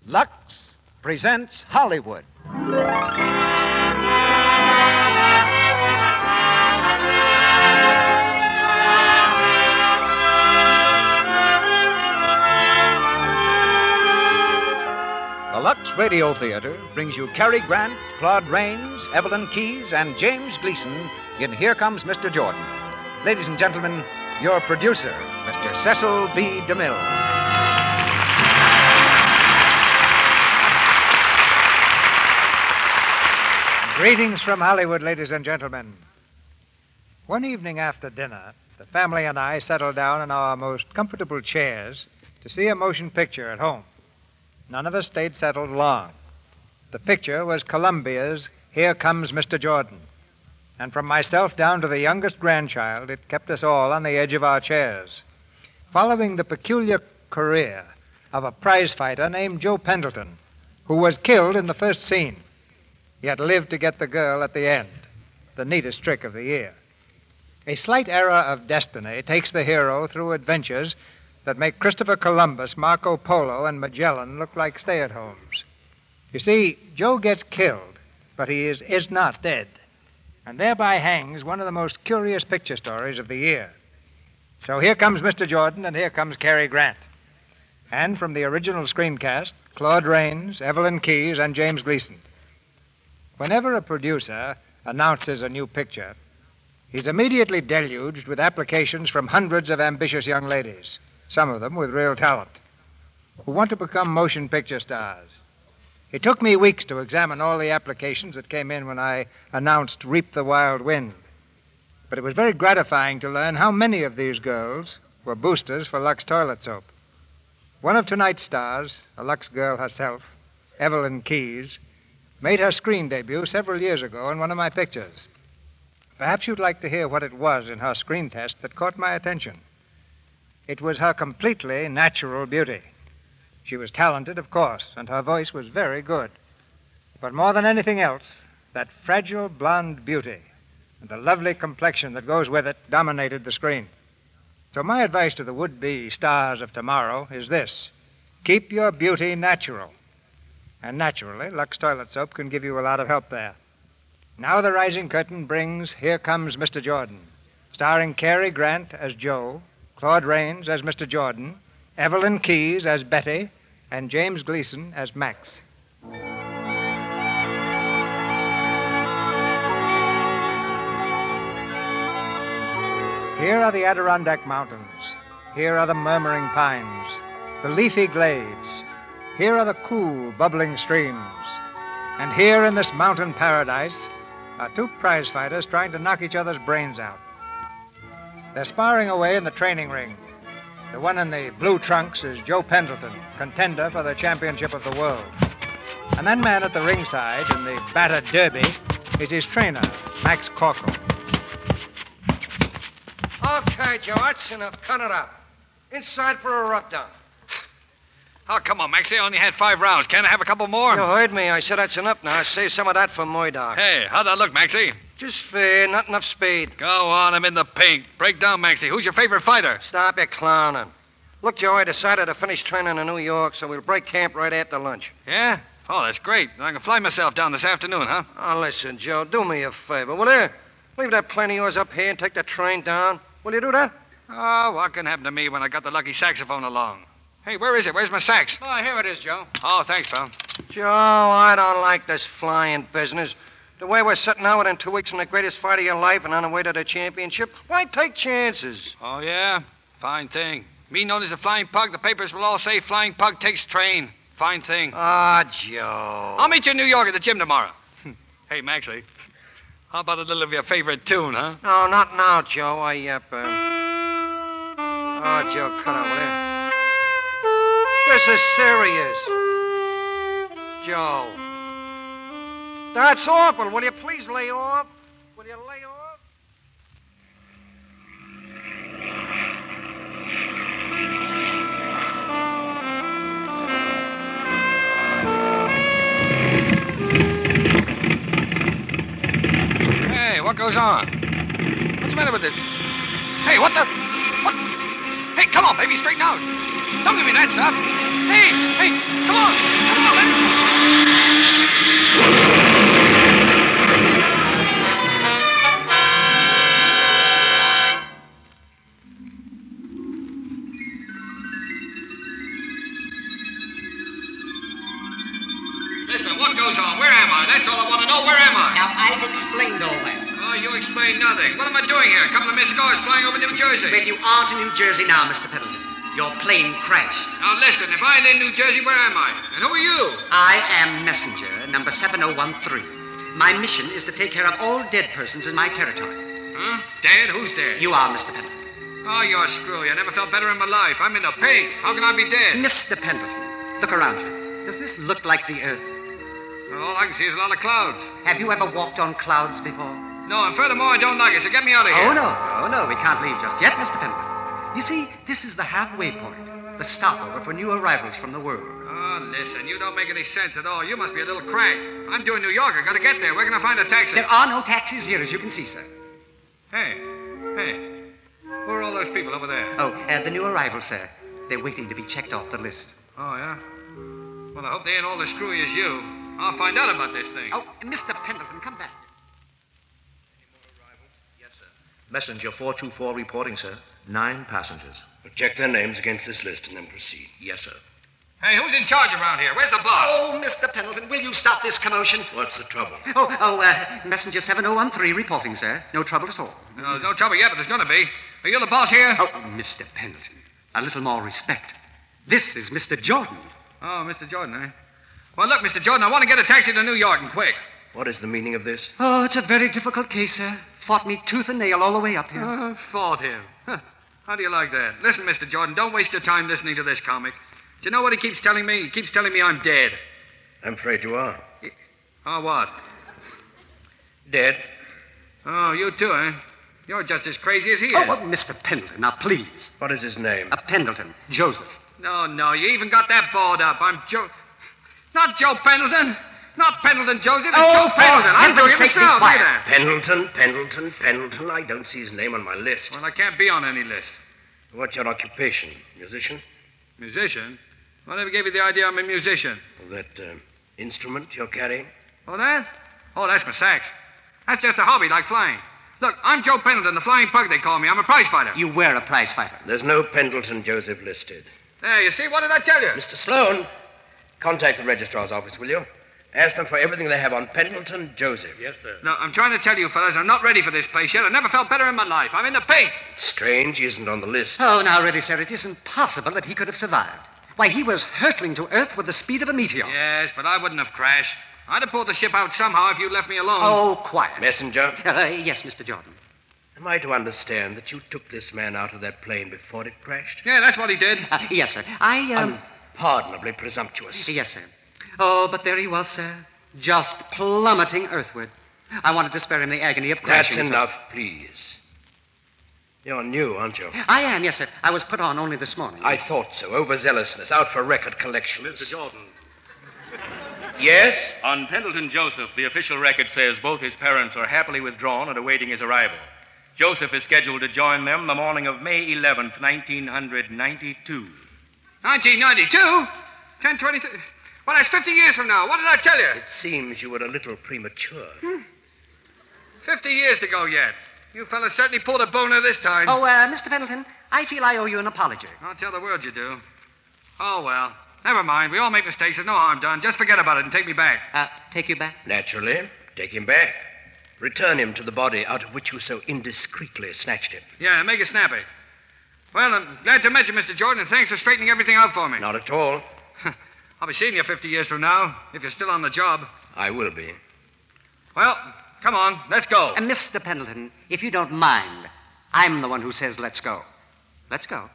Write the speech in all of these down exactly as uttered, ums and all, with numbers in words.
Lux presents Hollywood. The Lux Radio Theater brings you Cary Grant, Claude Rains, Evelyn Keyes, and James Gleason in Here Comes Mister Jordan. Ladies and gentlemen, your producer, Mister Cecil B. DeMille. Greetings from Hollywood, ladies and gentlemen. One evening after dinner, the family and I settled down in our most comfortable chairs to see a motion picture at home. None of us stayed settled long. The picture was Columbia's Here Comes Mister Jordan. And from myself down to the youngest grandchild, it kept us all on the edge of our chairs, following the peculiar career of a prize fighter named Joe Pendleton, who was killed in the first scene, yet lived to get the girl at the end, the neatest trick of the year. A slight error of destiny takes the hero through adventures that make Christopher Columbus, Marco Polo, and Magellan look like stay-at-homes. You see, Joe gets killed, but he is, is not dead, and thereby hangs one of the most curious picture stories of the year. So here comes Mister Jordan, and here comes Cary Grant. And from the original screencast, Claude Rains, Evelyn Keyes, and James Gleason. Whenever a producer announces a new picture, he's immediately deluged with applications from hundreds of ambitious young ladies, some of them with real talent, who want to become motion picture stars. It took me weeks to examine all the applications that came in when I announced Reap the Wild Wind. But it was very gratifying to learn how many of these girls were boosters for Lux toilet soap. One of tonight's stars, a Lux girl herself, Evelyn Keyes, made her screen debut several years ago in one of my pictures. Perhaps you'd like to hear what it was in her screen test that caught my attention. It was her completely natural beauty. She was talented, of course, and her voice was very good. But more than anything else, that fragile blonde beauty and the lovely complexion that goes with it dominated the screen. So my advice to the would-be stars of tomorrow is this: keep your beauty natural. And naturally, Lux toilet soap can give you a lot of help there. Now the rising curtain brings Here Comes Mister Jordan, starring Cary Grant as Joe, Claude Rains as Mister Jordan, Evelyn Keyes as Betty, and James Gleason as Max. Here are the Adirondack Mountains. Here are the murmuring pines, the leafy glades. Here are the cool, bubbling streams. And here in this mountain paradise are two prize fighters trying to knock each other's brains out. They're sparring away in the training ring. The one in the blue trunks is Joe Pendleton, contender for the championship of the world. And that man at the ringside in the battered derby is his trainer, Max Corkle. Okay, Joe, that's enough. Cut it out. Inside for a rub-down. Oh, come on, Maxie. I only had five rounds. Can't I have a couple more? You heard me. I said that's enough now. Save some of that for Murdoch. Hey, how'd that look, Maxie? Just fair, not enough speed. Go on, I'm in the pink. Break down, Maxie. Who's your favorite fighter? Stop your clowning. Look, Joe, I decided to finish training in New York, so we'll break camp right after lunch. Yeah? Oh, that's great. I can fly myself down this afternoon, huh? Oh, listen, Joe, do me a favor, will you? Leave that plane of yours up here and take the train down. Will you do that? Oh, what can happen to me when I got the lucky saxophone along? Hey, where is it? Where's my sax? Oh, here it is, Joe. Oh, thanks, pal. Joe, I don't like this flying business. The way we're sitting out within two weeks from the greatest fight of your life and on the way to the championship, why take chances? Oh, yeah? Fine thing. Me known as the Flying Pug, the papers will all say Flying Pug takes train. Fine thing. Ah, Joe. I'll meet you in New York at the gym tomorrow. Hey, Maxie, how about a little of your favorite tune, huh? No, not now, Joe. I, uh... uh... Oh, Joe, cut out, will you? This is serious. Joe. That's awful. Will you please lay off? Will you lay off? Hey, what goes on? What's the matter with it? Hey, what the... What? Hey, come on, baby, straighten out. Don't give me that stuff. Hey, hey, come on, come goes on? Where am I? That's all I want to know. Where am I? Now, I've explained all that. Oh, you explain nothing. What am I doing here? A couple of minutes ago, I was flying over New Jersey. Well, you aren't in New Jersey now, Mister Pendleton. Your plane crashed. Now, listen, if I ain't in New Jersey, where am I? And who are you? I am messenger number seven oh one three. My mission is to take care of all dead persons in my territory. Huh? Dead? Who's dead? You are, Mister Pendleton. Oh, you're screwy. I never felt better in my life. I'm in the pink. How can I be dead? Mister Pendleton, look around you. Does this look like the Earth? All I can see is a lot of clouds. Have you ever walked on clouds before? No, and furthermore, I don't like it, so get me out of here. Oh, no. Oh, no. We can't leave just yet, Mister Pendleton. You see, this is the halfway point, the stopover for new arrivals from the world. Oh, listen, you don't make any sense at all. You must be a little cracked. I'm doing New York. I gotta get there. Where can I find a taxi? There are no taxis here, as you can see, sir. Hey, hey. Who are all those people over there? Oh, uh, the new arrivals, sir. They're waiting to be checked off the list. Oh, yeah? Well, I hope they ain't all as screwy as you. I'll find out about this thing. Oh, Mister Pendleton, come back. Yes, sir. Messenger four two four reporting, sir. Nine passengers. Check their names against this list and then proceed. Yes, sir. Hey, who's in charge around here? Where's the boss? Oh, Mister Pendleton, will you stop this commotion? What's the trouble? Oh, oh, uh, Messenger seven oh one three reporting, sir. No trouble at all. No, there's no trouble yet, but there's gonna be. Are you the boss here? Oh, Mister Pendleton, a little more respect. This is Mister Jordan. Oh, Mister Jordan, eh? Well, look, Mister Jordan, I want to get a taxi to New York, and quick. What is the meaning of this? Oh, it's a very difficult case, sir. Fought me tooth and nail all the way up here. Uh, fought him. Huh. How do you like that? Listen, Mister Jordan, don't waste your time listening to this comic. Do you know what he keeps telling me? He keeps telling me I'm dead. I'm afraid you are. Oh, what? Dead? Oh, you too, eh? You're just as crazy as he is. Oh, well, Mister Pendleton, now please. What is his name? A Pendleton, Joseph. No, no, you even got that balled up. I'm Joe... Not Joe Pendleton. Not Pendleton Joseph. It's Oh, Joe Pendleton. for I'm doing heaven's it sake, be myself. quiet. Look at that. Pendleton, Pendleton, Pendleton. I don't see his name on my list. Well, I can't be on any list. What's your occupation? Musician? Musician? Whatever gave you the idea I'm a musician? Well, that uh, instrument you're carrying? Oh, that? Oh, that's my sax. That's just a hobby like flying. Look, I'm Joe Pendleton, the flying pug they call me. I'm a prize fighter. You were a prize fighter. There's no Pendleton Joseph listed. There, you see? What did I tell you? Mister Sloan, contact the registrar's office, will you? Ask them for everything they have on Pendleton Joseph. Yes, sir. No, I'm trying to tell you, fellas, I'm not ready for this place yet. I never felt better in my life. I'm in the pink. Strange he isn't on the list. Oh, now, really, sir, it isn't possible that he could have survived. Why, he was hurtling to Earth with the speed of a meteor. Yes, but I wouldn't have crashed. I'd have pulled the ship out somehow if you'd left me alone. Oh, quiet. Messenger, Uh, yes, Mister Jordan. am I to understand that you took this man out of that plane before it crashed? Yeah, that's what he did. Uh, yes, sir. I, um... Unpardonably presumptuous. Yes, sir. Oh, but there he was, sir. Just plummeting earthward. I wanted to spare him the agony of That's crashing. enough, please. You're new, aren't you? I am, yes, sir. I was put on only this morning. I thought so. Overzealousness, out for record collections. Mister Jordan. Yes? On Pendleton Joseph, the official record says both his parents are happily withdrawn and awaiting his arrival. Joseph is scheduled to join them the morning of May eleventh, nineteen ninety-two. nineteen ninety-two? ten twenty... Well, that's fifty years from now. What did I tell you? It seems you were a little premature. fifty years to go yet. You fellas certainly pulled a boner this time. Oh, uh, Mister Pendleton, I feel I owe you an apology. I'll tell the world you do. Oh, well. Never mind. We all make mistakes. There's no harm done. Just forget about it and take me back. Uh, take you back? Naturally. Take him back. Return him to the body out of which you so indiscreetly snatched him. Yeah, make it snappy. Well, I'm glad to meet you, Mister Jordan, and thanks for straightening everything out for me. Not at all. I'll be seeing you fifty years from now, if you're still on the job. I will be. Well, come on. Let's go. Uh, Mister Pendleton, if you don't mind, I'm the one who says let's go. Let's go.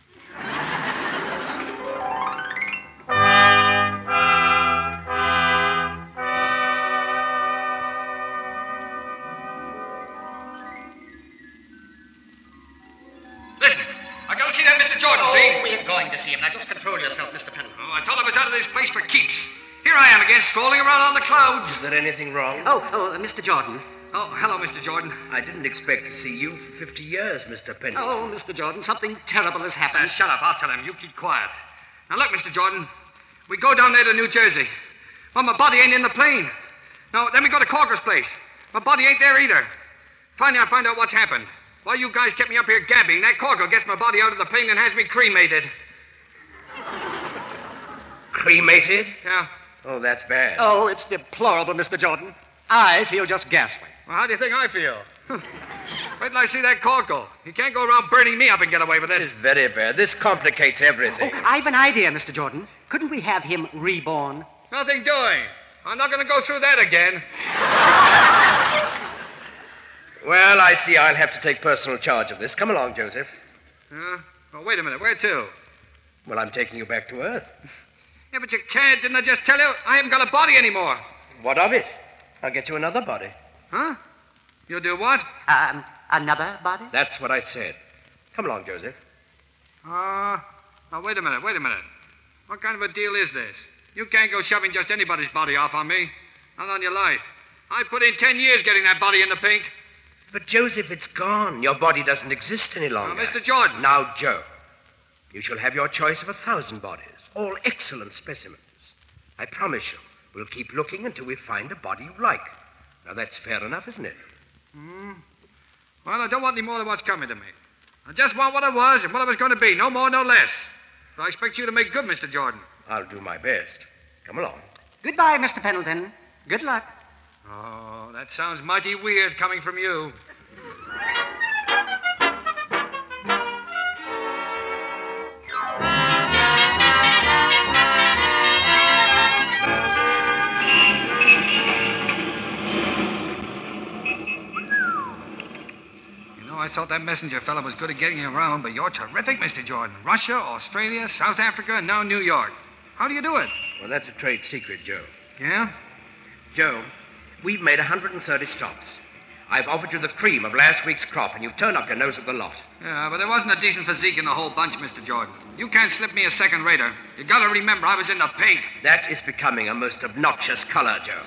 Listen, I gotta see that Mister Jordan, see? Oh, we're going to see him. Now, just control yourself, Mister Pendleton. Oh, I thought I was out of this place for keeps. Here I am again, strolling around on the clouds. Is there anything wrong? Oh, oh, uh, Mister Jordan. Oh, hello, Mister Jordan. I didn't expect to see you for fifty years, Mister Pendleton. Oh, Mister Jordan, something terrible has Uh, happened. shut up. I'll tell him. You keep quiet. Now, look, Mister Jordan. We go down there to New Jersey. Well, my body ain't in the plane. No, then we go to Corker's place. My body ain't there either. Finally, I find out what's happened. While you guys kept me up here gabbing, that Corker gets my body out of the plane and has me cremated. Cremated? Yeah. Oh, that's bad. Oh, it's deplorable, Mister Jordan. I feel just ghastly. Well, how do you think I feel? Wait till I see that Corco. He can't go around burning me up and get away with it. This is very bad. This complicates everything. Oh, I've an idea, Mister Jordan. Couldn't we have him reborn? Nothing doing. I'm not going to go through that again. Well, I see I'll have to take personal charge of this. Come along, Joseph. Uh, well, wait a minute. Where to? Well, I'm taking you back to Earth. Yeah, but you can't. Didn't I just tell you? I haven't got a body anymore. What of it? I'll get you another body. Huh? You'll do what? Um, another body? That's what I said. Come along, Joseph. Uh, now, wait a minute. Wait a minute. What kind of a deal is this? You can't go shoving just anybody's body off on me. Not on your life. I put in ten years getting that body in the pink. But, Joseph, it's gone. Your body doesn't exist any longer. Now, Mister Jordan. Now, Joe, you shall have your choice of a thousand bodies, all excellent specimens. I promise you, we'll keep looking until we find a body you like. Now, that's fair enough, isn't it? Hmm. Well, I don't want any more than what's coming to me. I just want what I was and what I was going to be. No more, no less. So I expect you to make good, Mister Jordan. I'll do my best. Come along. Goodbye, Mister Pendleton. Good luck. Oh, that sounds mighty weird coming from you. You know, I thought that messenger fella was good at getting you around, but you're terrific, Mister Jordan. Russia, Australia, South Africa, and now New York. How do you do it? Well, that's a trade secret, Joe. Yeah? Joe, we've made one hundred thirty stops. I've offered you the cream of last week's crop, and you've turned up your nose at the lot. Yeah, but there wasn't a decent physique in the whole bunch, Mister Jordan. You can't slip me a second rater. You gotta remember I was in the pink. That is becoming a most obnoxious color, Joe.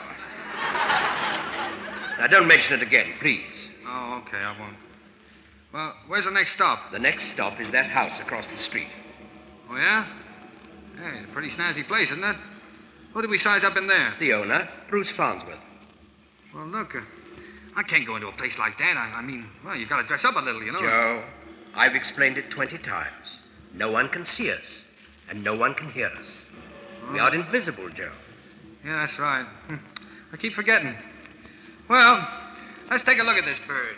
Now, don't mention it again, please. Oh, okay, I won't. Well, where's the next stop? The next stop is that house across the street. Oh, yeah? Hey, it's a pretty snazzy place, isn't it? Who did we size up in there? The owner, Bruce Farnsworth. Well, look, uh, I can't go into a place like that. I, I mean, well, you gotta dress up a little, you know. Joe, I've explained it twenty times. No one can see us, and no one can hear us. Oh. We are invisible, Joe. Yeah, that's right. I keep forgetting. Well, let's take a look at this bird.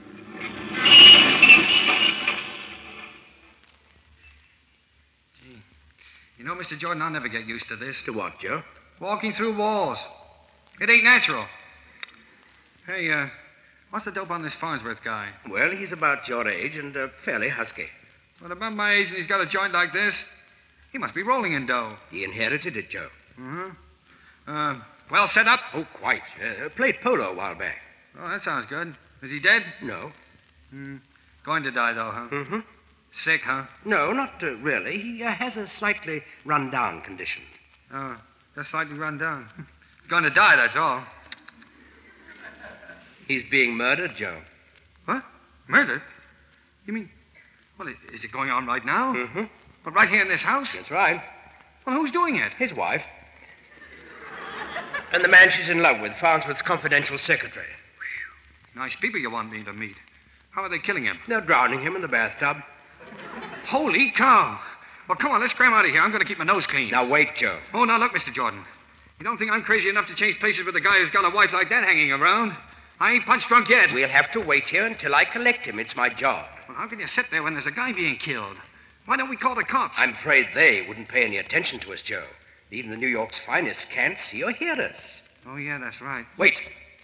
Gee, you know, Mister Jordan, I'll never get used to this. To what, Joe? Walking through walls. It ain't natural. Hey, uh, what's the dope on this Farnsworth guy? Well, he's about your age and uh, fairly husky. Well, about my age and he's got a joint like this. He must be rolling in dough. He inherited it, Joe. Mm-hmm. Uh, well set up? Oh, quite. Uh, played polo a while back. Oh, that sounds good. Is he dead? No. Hmm. Going to die, though, huh? Mm-hmm. Sick, huh? No, not uh, really. He uh, has a slightly run-down condition. Oh, just slightly run down. He's going to die, that's all. He's being murdered, Joe. What? Murdered? You mean... Well, i- is it going on right now? Mm-hmm. But right here in this house? That's right. Well, who's doing it? His wife. And the man she's in love with, Farnsworth's confidential secretary. Nice people you want me to meet. How are they killing him? They're drowning him in the bathtub. Holy cow! Well, come on, let's scram out of here. I'm going to keep my nose clean. Now, wait, Joe. Oh, now look, Mister Jordan. You don't think I'm crazy enough to change places with a guy who's got a wife like that hanging around? I ain't punch drunk yet. We'll have to wait here until I collect him. It's my job. Well, how can you sit there when there's a guy being killed? Why don't we call the cops? I'm afraid they wouldn't pay any attention to us, Joe. Even the New York's finest can't see or hear us. Oh, yeah, that's right. Wait.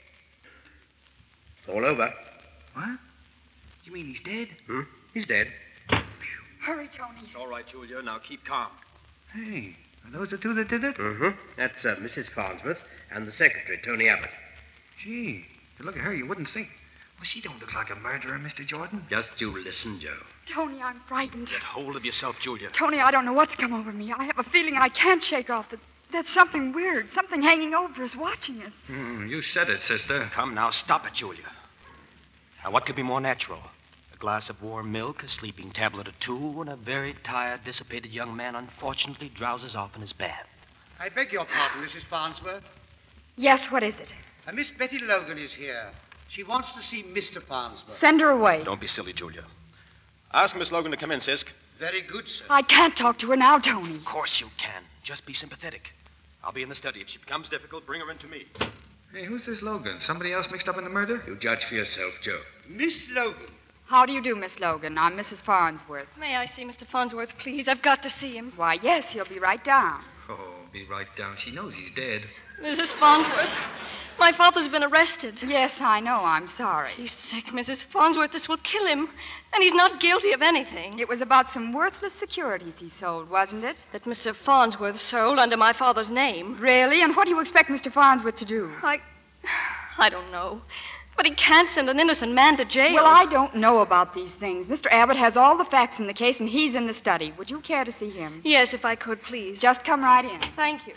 It's all over. What? You mean he's dead? Hmm? He's dead. Hurry, Tony. It's all right, Julia. Now keep calm. Hey, are those the two that did it? Mm-hmm. That's uh, Missus Farnsworth and the secretary, Tony Abbott. Gee, to look at her, you wouldn't think. Well, she don't look like a murderer, Mister Jordan. Just you listen, Joe. Tony, I'm frightened. Get hold of yourself, Julia. Tony, I don't know what's come over me. I have a feeling I can't shake off that there's something weird, something hanging over us, watching us. Hmm, you said it, sister. Come now, stop it, Julia. Now, what could be more natural? A glass of warm milk, a sleeping tablet or two, when a very tired, dissipated young man unfortunately drowses off in his bath. I beg your pardon, Missus Farnsworth. Yes, what is it? Uh, Miss Betty Logan is here. She wants to see Mister Farnsworth. Send her away. Don't be silly, Julia. Ask Miss Logan to come in, Sisk. Very good, sir. I can't talk to her now, Tony. Of course you can. Just be sympathetic. I'll be in the study. If she becomes difficult, bring her in to me. Hey, who's this Logan? Somebody else mixed up in the murder? You judge for yourself, Joe. Miss Logan. How do you do, Miss Logan? I'm Missus Farnsworth. May I see Mister Farnsworth, please? I've got to see him. Why, yes, he'll be right down. Oh, be right down. She knows he's dead. Missus Farnsworth, my father's been arrested. Yes, I know. I'm sorry. He's sick, Missus Farnsworth. This will kill him. And he's not guilty of anything. It was about some worthless securities he sold, wasn't it? That Mister Farnsworth sold under my father's name. Really? And what do you expect Mister Farnsworth to do? I... I don't know. But he can't send an innocent man to jail. Well, I don't know about these things. Mister Abbott has all the facts in the case, and he's in the study. Would you care to see him? Yes, if I could, please. Just come right in. Thank you.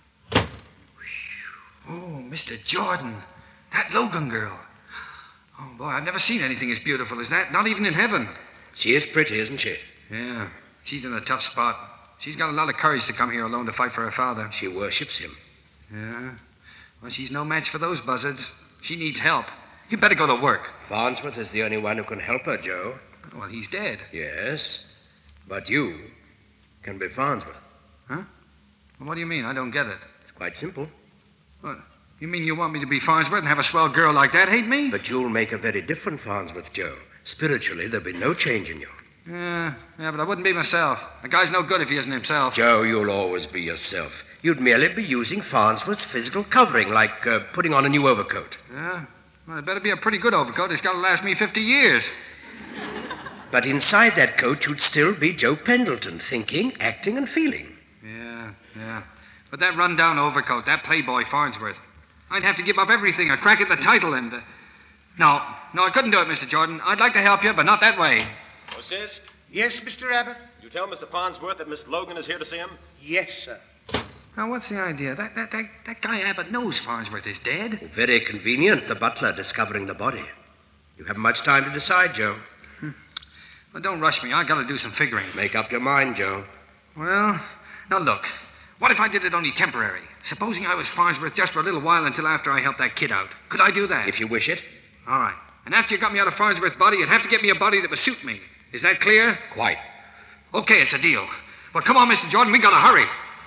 Oh, Mister Jordan. That Logan girl. Oh, boy, I've never seen anything as beautiful as that, not even in heaven. She is pretty, isn't she? Yeah, she's in a tough spot. She's got a lot of courage to come here alone to fight for her father. She worships him. Yeah? Well, she's no match for those buzzards. She needs help. You better go to work. Farnsworth is the only one who can help her, Joe. Well, he's dead. Yes, but you can be Farnsworth. Huh? Well, what do you mean? I don't get it. It's quite simple. What? You mean you want me to be Farnsworth and have a swell girl like that hate me? But you'll make a very different Farnsworth, Joe. Spiritually, there'll be no change in you. Yeah, yeah, but I wouldn't be myself. A guy's no good if he isn't himself. Joe, you'll always be yourself. You'd merely be using Farnsworth's physical covering, like uh, putting on a new overcoat. Yeah? Well, it better be a pretty good overcoat. It's got to last me fifty years. But inside that coat, you'd still be Joe Pendleton, thinking, acting, and feeling. Yeah, yeah. But that run-down overcoat, that playboy Farnsworth, I'd have to give up everything, a crack at the title, and... Uh... No, no, I couldn't do it, Mister Jordan. I'd like to help you, but not that way. Sis? Yes, Mister Abbott? You tell Mister Farnsworth that Miss Logan is here to see him? Yes, sir. Now, what's the idea? That, that, that, that guy Abbott knows Farnsworth is dead. Very convenient, the butler discovering the body. You haven't much time to decide, Joe. Hmm. Well, don't rush me. I got to do some figuring. Make up your mind, Joe. Well, now look. What if I did it only temporary? Supposing I was Farnsworth just for a little while until after I helped that kid out. Could I do that? If you wish it. All right. And after you got me out of Farnsworth's body, you'd have to get me a body that would suit me. Is that clear? Quite. Okay, it's a deal. Well, come on, Mister Jordan. We got to hurry.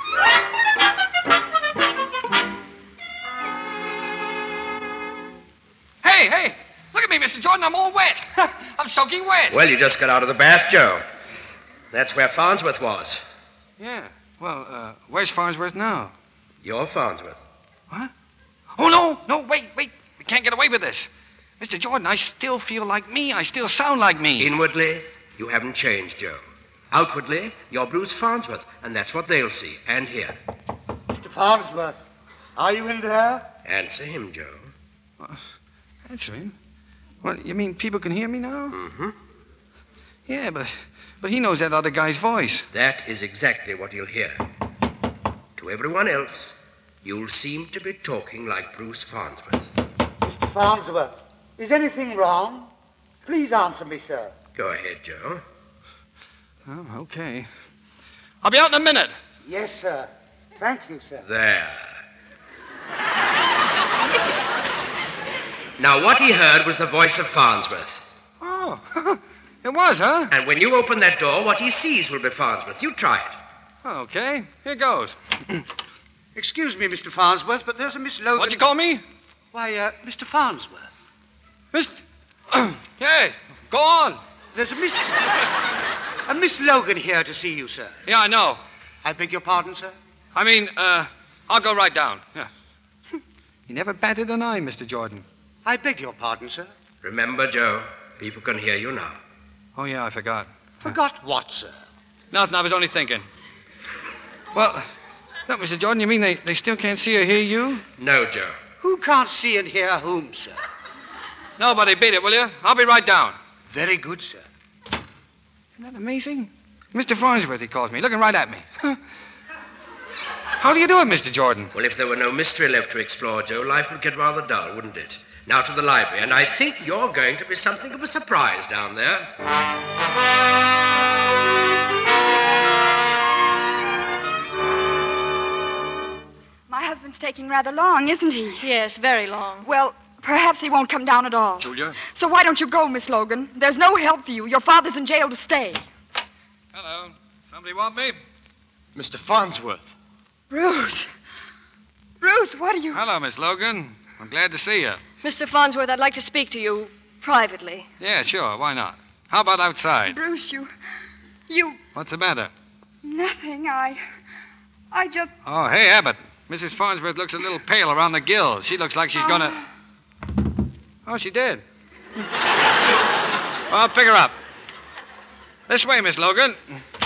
Hey, hey! Look at me, Mister Jordan. I'm all wet. I'm soaking wet. Well, you just got out of the bath, Joe. That's where Farnsworth was. Yeah. Well, uh, where's Farnsworth now? You're Farnsworth. What? Oh, no, no, wait, wait. We can't get away with this. Mister Jordan, I still feel like me. I still sound like me. Inwardly, you haven't changed, Joe. Outwardly, you're Bruce Farnsworth, and that's what they'll see and hear. Mister Farnsworth, are you in there? Answer him, Joe. Uh, answer him? What, you mean people can hear me now? Mm-hmm. Yeah, but but he knows that other guy's voice. That is exactly what you'll hear. To everyone else, you'll seem to be talking like Bruce Farnsworth. Mister Farnsworth, is anything wrong? Please answer me, sir. Go ahead, Joe. Oh, okay. I'll be out in a minute. Yes, sir. Thank you, sir. There. Now, what he heard was the voice of Farnsworth. Oh, it was, huh? And when you open that door, what he sees will be Farnsworth. You try it. Okay, here goes. Excuse me, Mister Farnsworth, but there's a Miss Logan... What'd you call me? Why, uh, Mister Farnsworth. Miss... Hey, go on. There's a Miss... a Miss Logan here to see you, sir. Yeah, I know. I beg your pardon, sir? I mean, uh, I'll go right down. Yeah. You never batted an eye, Mister Jordan. I beg your pardon, sir. Remember, Joe, people can hear you now. Oh, yeah, I forgot. Forgot what, sir? Nothing, I was only thinking. Well, look, Mister Jordan, you mean they, they still can't see or hear you? No, Joe. Who can't see and hear whom, sir? Nobody, beat it, will you? I'll be right down. Very good, sir. Isn't that amazing? Mister Farnsworth, he calls me, looking right at me. How do you do it, Mister Jordan? Well, if there were no mystery left to explore, Joe, life would get rather dull, wouldn't it? Now to the library, and I think you're going to be something of a surprise down there. My husband's taking rather long, isn't he? Yes, very long. Well, perhaps he won't come down at all. Julia? So why don't you go, Miss Logan? There's no help for you. Your father's in jail to stay. Hello. Somebody want me? Mister Farnsworth. Bruce. Bruce, what are you... Hello, Miss Logan. I'm glad to see you. Mister Farnsworth, I'd like to speak to you privately. Yeah, sure. Why not? How about outside? Bruce, you... You... What's the matter? Nothing. I... I just... Oh, hey, Abbott. Missus Farnsworth looks a little pale around the gills. She looks like she's Oh. gonna... Oh, she did. Well, pick her up. This way, Miss Logan.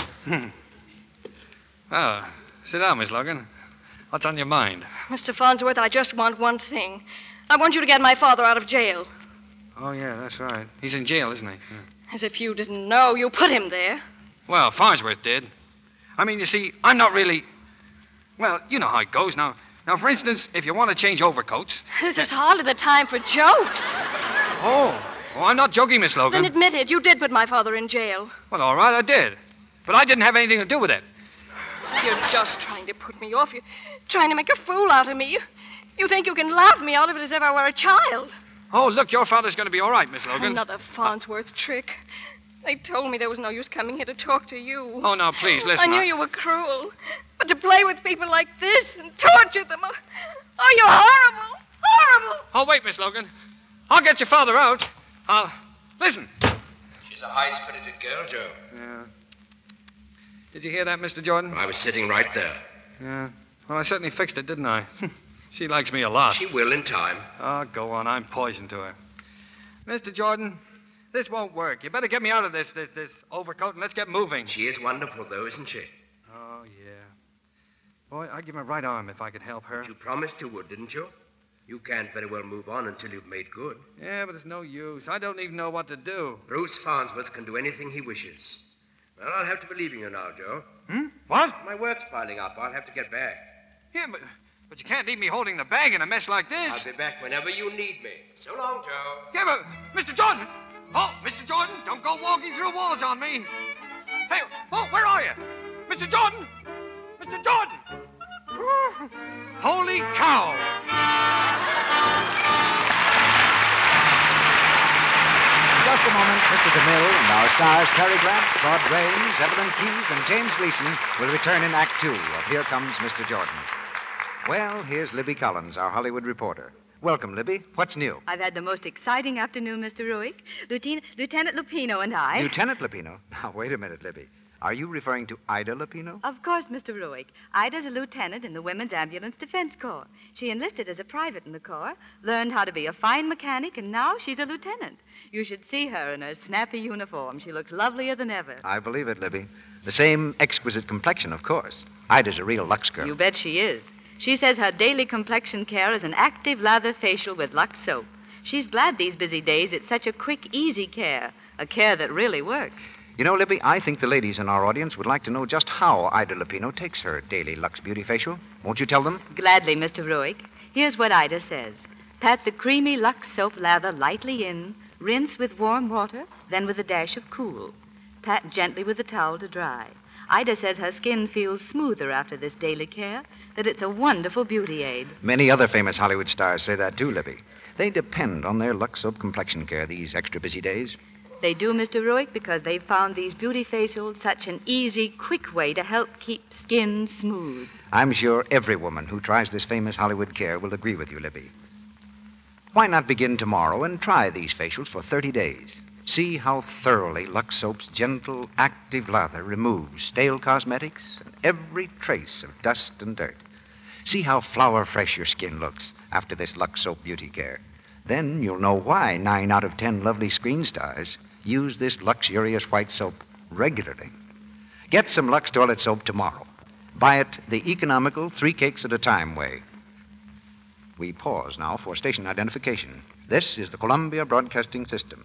Oh, sit down, Miss Logan. What's on your mind? Mister Farnsworth, I just want one thing. I want you to get my father out of jail. Oh, yeah, that's right. He's in jail, isn't he? Yeah. As if you didn't know. You put him there. Well, Farnsworth did. I mean, you see, I'm not really... Well, you know how it goes. Now, now, for instance, if you want to change overcoats... This is hardly the time for jokes. Oh, oh, I'm not joking, Miss Logan. Then admit it. You did put my father in jail. Well, all right, I did. But I didn't have anything to do with it. You're just trying to put me off. You're trying to make a fool out of me. You, you think you can laugh me out of it as if I were a child. Oh, look, your father's going to be all right, Miss Logan. Another Farnsworth trick. They told me there was no use coming here to talk to you. Oh, now, please, listen. I knew you were cruel. But to play with people like this and torture them... Oh, oh you're horrible. Horrible. Oh, wait, Miss Logan. I'll get your father out. I'll... Listen. She's a high-spirited girl, Joe. Yeah. Did you hear that, Mister Jordan? I was sitting right there. Yeah. Well, I certainly fixed it, didn't I? She likes me a lot. She will in time. Oh, go on. I'm poison to her. Mister Jordan, this won't work. You better get me out of this, this, this overcoat and let's get moving. She is wonderful, though, isn't she? Oh, yeah. Boy, I'd give my right arm if I could help her. But you promised you would, didn't you? You can't very well move on until you've made good. Yeah, but it's no use. I don't even know what to do. Bruce Farnsworth can do anything he wishes. Well, I'll have to be leaving you now, Joe. Hmm? What? My work's piling up. I'll have to get back. Yeah, but, but you can't leave me holding the bag in a mess like this. I'll be back whenever you need me. So long, Joe. Yeah, but, Mister Jordan! Oh, Mister Jordan, don't go walking through walls on me. Hey, oh, where are you? Mister Jordan! Mister Jordan! Holy cow! In just a moment, Mister DeMille and our stars Cary Grant, Claude Rains, Evelyn Keyes, and James Gleason will return in Act Two of Here Comes Mister Jordan. Well, here's Libby Collins, our Hollywood reporter. Welcome, Libby. What's new? I've had the most exciting afternoon, Mister Ruick. Lieutenant, Lieutenant Lupino and I... Lieutenant Lupino? Now, wait a minute, Libby. Are you referring to Ida Lupino? Of course, Mister Ruick. Ida's a lieutenant in the Women's Ambulance Defense Corps. She enlisted as a private in the Corps, learned how to be a fine mechanic, and now she's a lieutenant. You should see her in her snappy uniform. She looks lovelier than ever. I believe it, Libby. The same exquisite complexion, of course. Ida's a real Lux girl. You bet she is. She says her daily complexion care is an active lather facial with Lux soap. She's glad these busy days it's such a quick, easy care, a care that really works. You know, Libby, I think the ladies in our audience would like to know just how Ida Lupino takes her daily Lux Beauty facial. Won't you tell them? Gladly, Mister Ruick. Here's what Ida says. Pat the creamy Lux soap lather lightly in, rinse with warm water, then with a dash of cool. Pat gently with the towel to dry. Ida says her skin feels smoother after this daily care, that it's a wonderful beauty aid. Many other famous Hollywood stars say that too, Libby. They depend on their Lux soap complexion care these extra busy days. They do, Mister Ruick, because they've found these beauty facials such an easy, quick way to help keep skin smooth. I'm sure every woman who tries this famous Hollywood care will agree with you, Libby. Why not begin tomorrow and try these facials for thirty days? See how thoroughly Lux Soap's gentle, active lather removes stale cosmetics and every trace of dust and dirt. See how flower fresh your skin looks after this Lux Soap beauty care. Then you'll know why nine out of ten lovely screen stars use this luxurious white soap regularly. Get some Lux toilet soap tomorrow. Buy it the economical three cakes at a time way. We pause now for station identification. This is the Columbia Broadcasting System.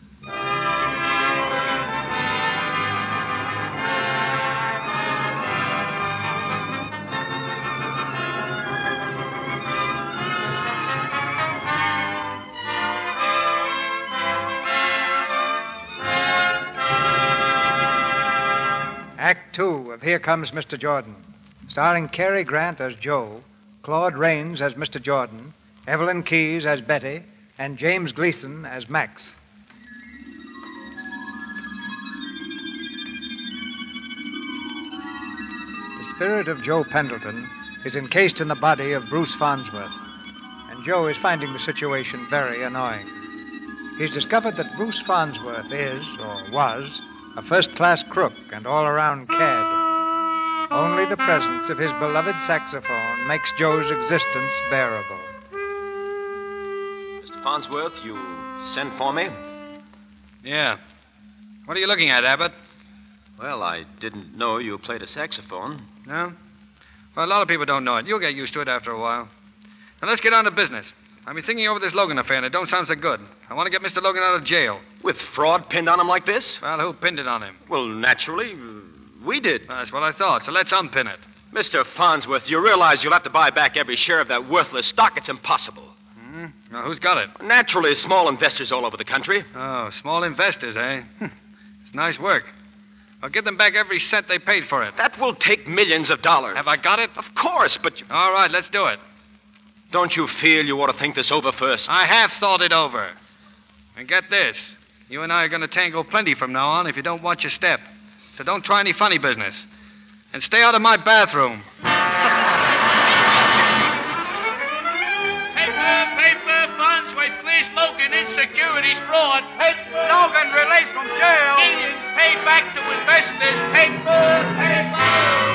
Act Two of Here Comes Mister Jordan, starring Cary Grant as Joe, Claude Rains as Mister Jordan, Evelyn Keyes as Betty, and James Gleason as Max. The spirit of Joe Pendleton is encased in the body of Bruce Farnsworth. Joe is finding the situation very annoying. He's discovered that Bruce Farnsworth is, or was, a first-class crook and all-around cad. Only the presence of his beloved saxophone makes Joe's existence bearable. Mister Farnsworth, you sent for me? Yeah. What are you looking at, Abbott? Well, I didn't know you played a saxophone. No? Well, a lot of people don't know it. You'll get used to it after a while. Now, let's get on to business. I've been thinking over this Logan affair, and it don't sound so good. I want to get Mister Logan out of jail. With fraud pinned on him like this? Well, who pinned it on him? Well, naturally, we did. That's what I thought, so let's unpin it. Mister Farnsworth, you realize you'll have to buy back every share of that worthless stock. It's impossible. Hmm? Now, who's got it? Naturally, small investors all over the country. Oh, small investors, eh? It's nice work. I'll give them back every cent they paid for it. That will take millions of dollars. Have I got it? Of course, but... You... All right, let's do it. Don't you feel you ought to think this over first? I have thought it over. And get this. You and I are going to tango plenty from now on if you don't watch your step. So don't try any funny business. And stay out of my bathroom. Paper, paper, Farnsworth clears Logan in securities fraud. Paper. Logan released from jail. Millions paid back to investors. Paper, paper.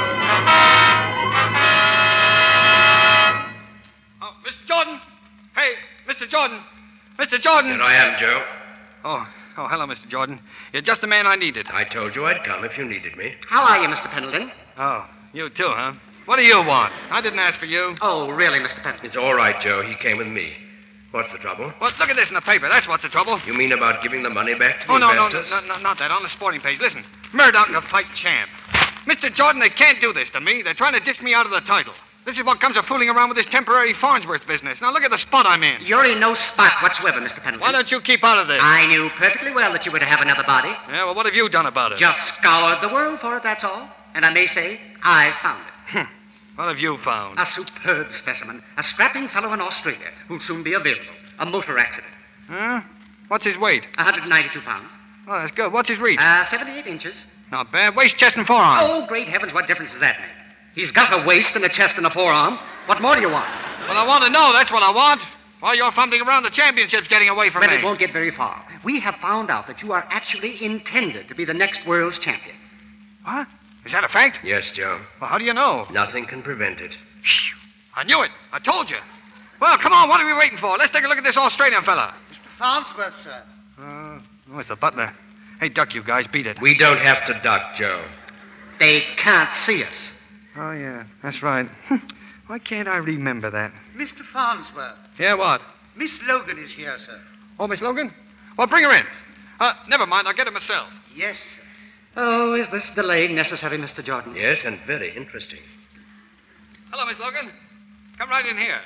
Oh, Mister Jordan. Hey, Mister Jordan. Mister Jordan. Here I am, Joe. Oh, oh, hello, Mister Jordan. You're just the man I needed. I told you I'd come if you needed me. How are you, Mister Pendleton? Oh, you too, huh? What do you want? I didn't ask for you. Oh, really, Mister Pendleton? It's all right, Joe. He came with me. What's the trouble? Well, look at this in the paper. That's what's the trouble. You mean about giving the money back to the oh, no, investors? no, no, no, not that. On the sporting page. Listen. Murdoch to fight champ. Mister Jordan, they can't do this to me. They're trying to ditch me out of the title. This is what comes of fooling around with this temporary Farnsworth business. Now, look at the spot I'm in. You're in no spot whatsoever, Mister Pendleton. Why don't you keep out of this? I knew perfectly well that you would have another body. Yeah, well, what have you done about it? Just scoured the world for it, that's all. And I may say, I found it. What have you found? A superb specimen. A strapping fellow in Australia who'll soon be available. A motor accident. Huh? What's his weight? one hundred ninety-two pounds. Oh, that's good. What's his reach? Uh, seventy-eight inches. Not bad. Waist, chest, and forearm. Oh, great heavens, what difference does that make? He's got a waist and a chest and a forearm. What more do you want? Well, I want to know. That's what I want. While you're fumbling around, the championship's getting away from but me. But it won't get very far. We have found out that you are actually intended to be the next world's champion. What? Is that a fact? Yes, Joe. Well, how do you know? Nothing can prevent it. I knew it. I told you. Well, come on. What are we waiting for? Let's take a look at this Australian fella. Mister Farnsworth, sir. Uh, oh, it's the butler. Hey, duck, you guys. Beat it. We don't have to duck, Joe. They can't see us. Oh, yeah. That's right. Why can't I remember that? Mister Farnsworth. Yeah, what? Miss Logan is here, sir. Oh, Miss Logan? Well, bring her in. Uh, never mind. I'll get her myself. Yes, sir. Oh, is this delay necessary, Mister Jordan? Yes, and very interesting. Hello, Miss Logan. Come right in here.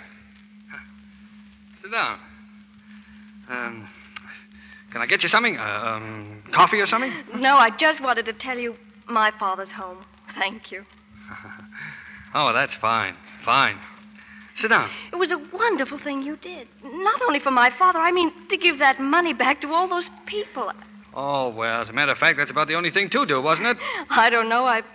Sit down. Um, can I get you something? Uh, um, coffee or something? No, I just wanted to tell you my father's home. Thank you. Oh, that's fine. Fine. Sit down. It was a wonderful thing you did. Not only for my father, I mean to give that money back to all those people. Oh, well, as a matter of fact, that's about the only thing to do, wasn't it? I don't know. I...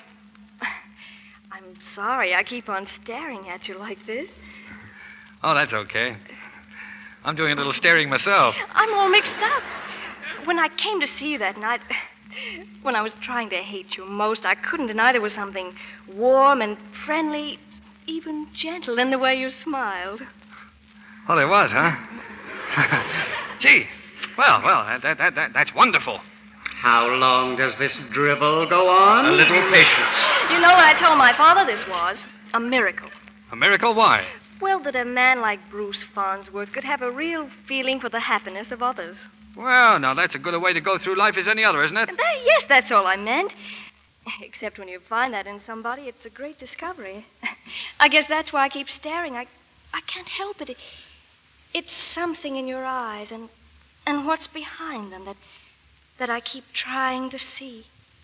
I'm sorry I keep on staring at you like this. Oh, that's okay. I'm doing a little staring myself. I'm all mixed up. When I came to see you that night, when I was trying to hate you most, I couldn't deny there was something warm and friendly, even gentle in the way you smiled. Oh, there was, huh? Gee. Well, well, that, that, that, that's wonderful. How long does this dribble go on? A little patience. You know what I told my father this was? A miracle. A miracle? Why? Well, that a man like Bruce Farnsworth could have a real feeling for the happiness of others. Well, now, that's as good a way to go through life as any other, isn't it? That, yes, that's all I meant. Except when you find that in somebody, it's a great discovery. I guess that's why I keep staring. I, I can't help it. it. It's something in your eyes and, and what's behind them that, that I keep trying to see.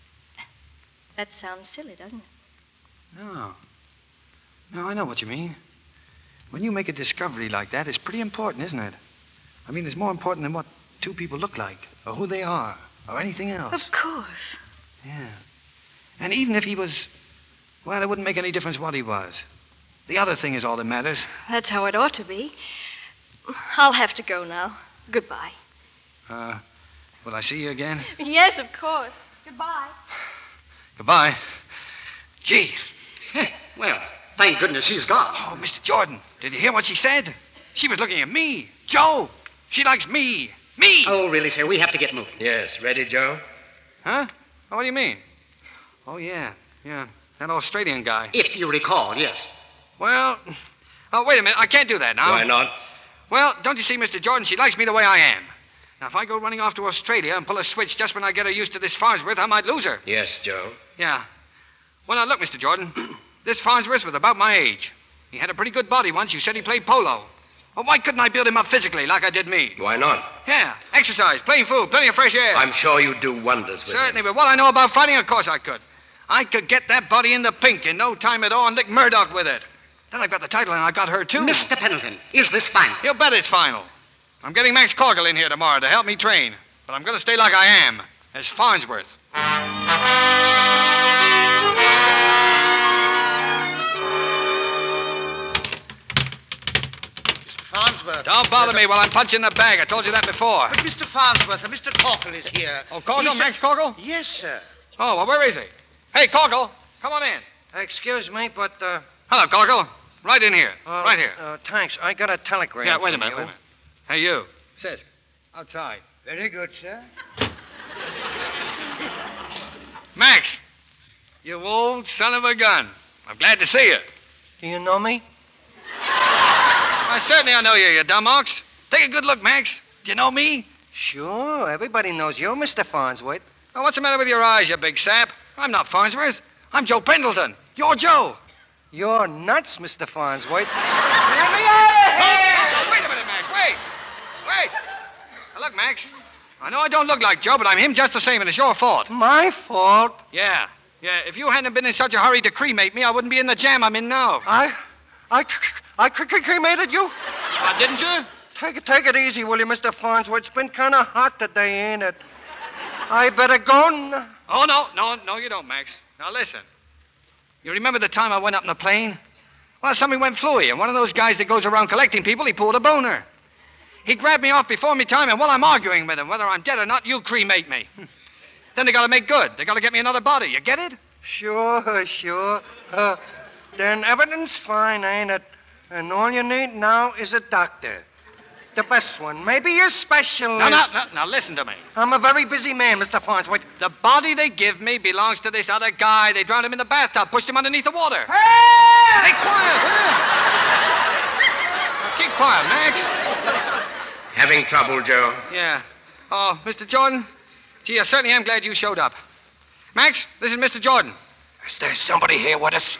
That sounds silly, doesn't it? No. No, I know what you mean. When you make a discovery like that, it's pretty important, isn't it? I mean, it's more important than what two people look like, or who they are, or anything else. Of course. Yeah. And even if he was, well, it wouldn't make any difference what he was. The other thing is all that matters. That's how it ought to be. I'll have to go now. Goodbye. Uh, will I see you again? Yes, of course. Goodbye. Goodbye. Gee. Well, thank goodness she's gone. Oh, Mister Jordan, did you hear what she said? She was looking at me. Joe. She likes me. Me. Oh, really, sir? We have to get moving. Yes, ready, Joe? Huh? Oh, what do you mean? Oh, yeah. Yeah. That Australian guy. If you recall, yes. Well, oh, wait a minute. I can't do that now. Why not? Well, don't you see, Mister Jordan, she likes me the way I am. Now, if I go running off to Australia and pull a switch just when I get her used to this Farnsworth, I might lose her. Yes, Joe. Yeah. Well, now, look, Mister Jordan. This Farnsworth was about my age. He had a pretty good body once. You said he played polo. Well, why couldn't I build him up physically like I did me? Why not? Yeah. Exercise, plain food, plenty of fresh air. I'm sure you'd do wonders with Certainly, him. but what I know about fighting, of course I could. I could get that body in the pink in no time at all and lick Murdoch with it. Then I've got the title and I got her, too. Mister Pendleton, is this final? You bet it's final. I'm getting Max Corgle in here tomorrow to help me train. But I'm going to stay like I am, as Farnsworth. Mister Farnsworth. Don't bother me while I'm punching the bag. I told you that before. But Mister Farnsworth, uh, Mister Corkle is here. Oh, Corgle? He's- Max Corgle? Yes, sir. Oh, well, where is he? Hey, Corgle, come on in. Excuse me, but, uh... Hello, Corgle. Right in here. uh, right here. Uh, thanks. I got a telegram. Yeah, wait a from minute, you. wait a minute. Hey, you. Sis, outside. Very good, sir. Max, you old son of a gun. I'm glad to see you. Do you know me? Why, certainly I know you, you dumb ox. Take a good look, Max. Do you know me? Sure. Everybody knows you, Mister Farnsworth. Oh, what's the matter with your eyes, you big sap? I'm not Farnsworth. I'm Joe Pendleton. You're Joe. You're nuts, Mister Farnsworth. Let me out of here! Oh, wait a minute, Max. Wait. Wait. Now, look, Max. I know I don't look like Joe, but I'm him just the same, and it's your fault. My fault? Yeah. Yeah, if you hadn't been in such a hurry to cremate me, I wouldn't be in the jam I'm in now. I... I... I cre- cre- cremated you? Uh, didn't you? Take it, take it easy, will you, Mister Farnsworth? It's been kind of hot today, ain't it? I better go now. Oh, no, no, no, you don't, Max. Now, listen. You remember the time I went up in the plane? Well, something went fluey, and one of those guys that goes around collecting people, he pulled a boner. He grabbed me off before me time, and while I'm arguing with him, whether I'm dead or not, you cremate me. Then they gotta make good. They gotta get me another body. You get it? Sure, sure. Uh, then everything's fine, ain't it? And all you need now is a doctor. The best one. Maybe a specialist. Now, now, now, now, listen to me. I'm a very busy man, Mister Farnsworth. The body they give me belongs to this other guy. They drowned him in the bathtub, pushed him underneath the water. Hey! Hey, quiet, will you? Now, keep quiet, Max. Having trouble, Joe? Yeah. Oh, Mister Jordan? Gee, I certainly am glad you showed up. Max, this is Mister Jordan. Is there somebody here with us?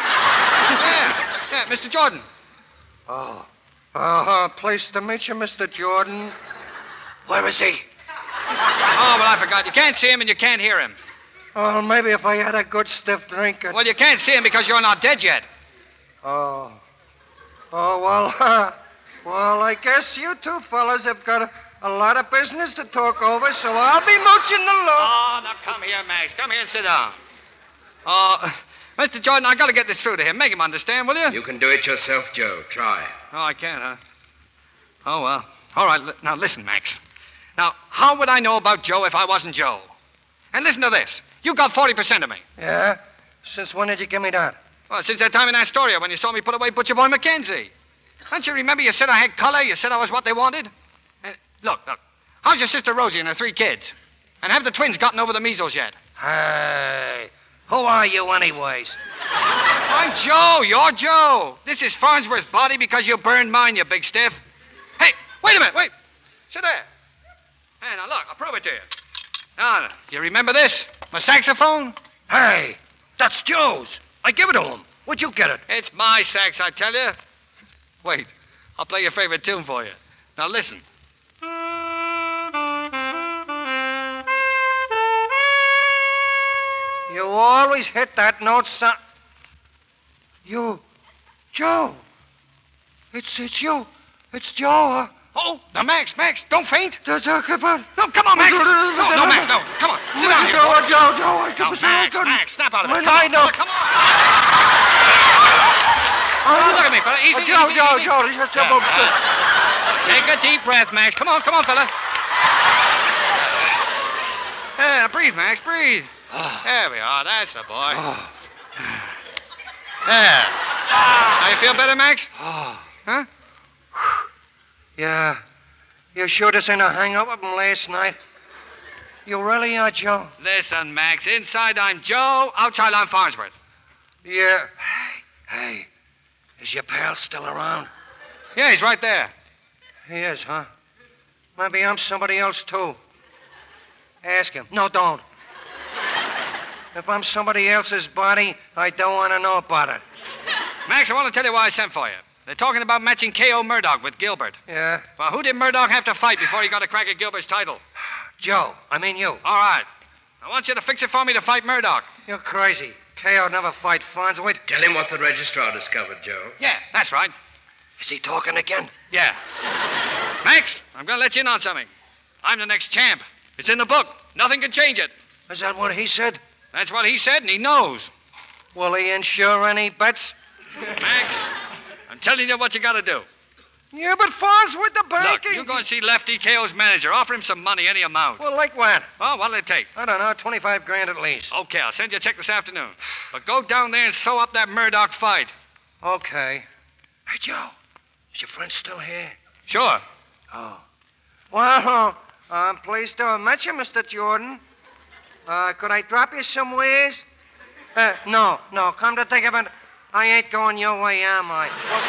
Yeah, yeah, Mister Jordan. Oh. Uh, pleased to meet you, Mister Jordan. Where is he? Oh, well, I forgot. You can't see him and you can't hear him. Oh, maybe if I had a good stiff drink. I'd... Well, you can't see him because you're not dead yet. Oh. Oh, well, uh, well, I guess you two fellas have got a, a lot of business to talk over, so I'll be mooching along. Oh, now come here, Max. Come here and sit down. Oh, Mister Jordan, I gotta get this through to him. Make him understand, will you? You can do it yourself, Joe. Try. Oh, I can't, huh? Oh, well. All right, li- now listen, Max. Now, how would I know about Joe if I wasn't Joe? And listen to this. You got forty percent of me. Yeah? Since when did you give me that? Well, since that time in Astoria when you saw me put away Butcher Boy McKenzie. Don't you remember you said I had color? You said I was what they wanted? And look, look. How's your sister Rosie and her three kids? And have the twins gotten over the measles yet? Hey, who are you anyways? I'm Joe. You're Joe. This is Farnsworth's body because you burned mine, you big stiff. Hey, wait a minute. Wait. Sit there. Hey, now look. I'll prove it to you. Now, you remember this? My saxophone? Hey, that's Joe's. I give it to him. Where'd you get it? It's my sax, I tell you. Wait. I'll play your favorite tune for you. Now listen. You always hit that note, son. You, Joe. It's it's you. It's Joe, huh? Oh, now, Max, Max, don't faint. Talk about. No, come on, Max. No, no, Max, no. Come on. Sit down here. Joe, Joe, Joe, I Now, Max, Max, snap out of it. When Come I on, know- Come on. Oh, look at me, fella. Easy, Oh, Joe, easy, Joe, easy. Joe, you're Yeah, trouble. yeah. Take a deep breath, Max. Come on, come on, fella. Yeah, breathe, Max, breathe. There we are. That's the boy. There. Now you feel better, Max? Huh? Yeah. You sure this ain't a hang-up of him last night? You really are, Joe? Listen, Max. Inside, I'm Joe. Outside, I'm Farnsworth. Yeah. Hey, hey. Is your pal still around? Yeah, he's right there. He is, huh? Maybe I'm somebody else, too. Ask him. No, don't. If I'm somebody else's body, I don't want to know about it. Max, I want to tell you why I sent for you. They're talking about matching K O Murdoch with Gilbert. Yeah? Well, who did Murdoch have to fight before he got a crack at Gilbert's title? Joe. I mean you. All right. I want you to fix it for me to fight Murdoch. You're crazy. K O never fight Farnsworth. Tell him what the registrar discovered, Joe. Yeah, that's right. Is he talking again? Yeah. Max, I'm going to let you in on something. I'm the next champ. It's in the book. Nothing can change it. Is that what he said? That's what he said, and he knows. Will he insure any bets? Max, I'm telling you what you got to do. Yeah, but Farnsworth, the banking. Look, you go and see Lefty, K O's manager. Offer him some money, any amount. Well, like what? Well, what'll it take? I don't know, twenty-five grand at least. Okay, I'll send you a check this afternoon. But go down there and sew up that Murdoch fight. Okay. Hey, Joe, is your friend still here? Sure. Oh. Well, I'm pleased to have met you, Mister Jordan. Uh, could I drop you somewheres? Uh, no, no, come to think of it, I ain't going your way, am I? Well,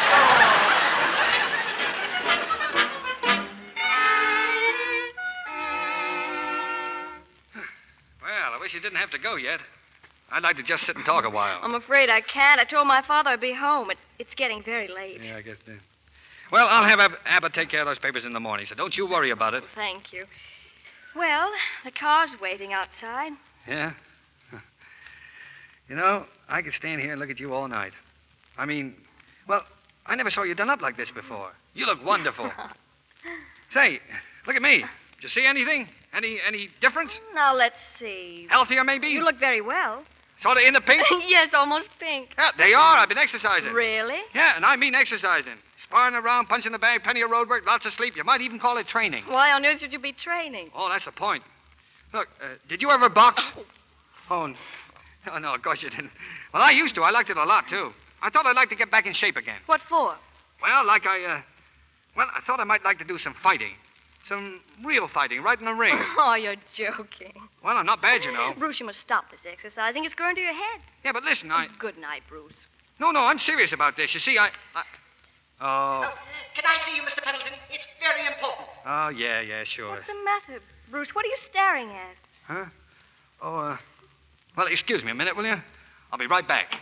so Well, I wish you didn't have to go yet. I'd like to just sit and talk a while. I'm afraid I can't. I told my father I'd be home. It, it's getting very late. Yeah, I guess that. Well, I'll have Ab- Abbott take care of those papers in the morning, so don't you worry about it. Thank you. Well, the car's waiting outside. Yeah? You know, I could stand here and look at you all night. I mean, well, I never saw you done up like this before. You look wonderful. Say, look at me. Did you see anything? Any any difference? Now, let's see. Healthier, maybe? You look very well. Sort of in the pink? Yes, almost pink. Yeah, they are. I've been exercising. Really? Yeah, and I mean exercising. Sparring around, punching the bag, plenty of road work, lots of sleep. You might even call it training. Why on earth should you be training? Oh, that's the point. Look, uh, did you ever box? Oh, no. Oh, no, of course you didn't. Well, I used to. I liked it a lot, too. I thought I'd like to get back in shape again. What for? Well, like I, uh... Well, I thought I might like to do some fighting. Some real fighting, right in the ring. Oh, you're joking. Well, I'm not bad, you know. Bruce, you must stop this exercising. It's going to your head. Yeah, but listen, I... Good night, Bruce. No, no, I'm serious about this. You see, I... I... Oh. Uh, can I see you, Mister Pendleton? It's very important. Oh, yeah, yeah, sure. What's the matter, Bruce? What are you staring at? Huh? Oh, uh... Well, excuse me a minute, will you? I'll be right back.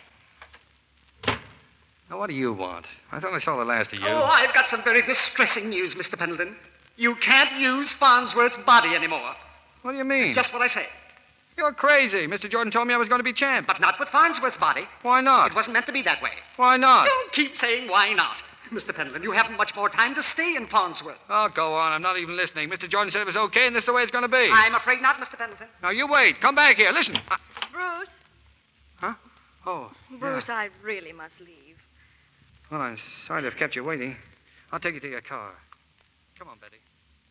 Now, what do you want? I thought I saw the last of you. Oh, I've got some very distressing news, Mister Pendleton. You can't use Farnsworth's body anymore. What do you mean? Just what I say. You're crazy. Mister Jordan told me I was going to be champ. But not with Farnsworth's body. Why not? It wasn't meant to be that way. Why not? Don't keep saying why not. Mister Pendleton, you haven't much more time to stay in Farnsworth. Oh, go on. I'm not even listening. Mister Jordan said it was okay, and this is the way it's going to be. I'm afraid not, Mister Pendleton. Now, you wait. Come back here. Listen. I... Bruce? Huh? Oh, Bruce, yeah. I really must leave. Well, I'm sorry to have kept you waiting. I'll take you to your car. Come on, Betty.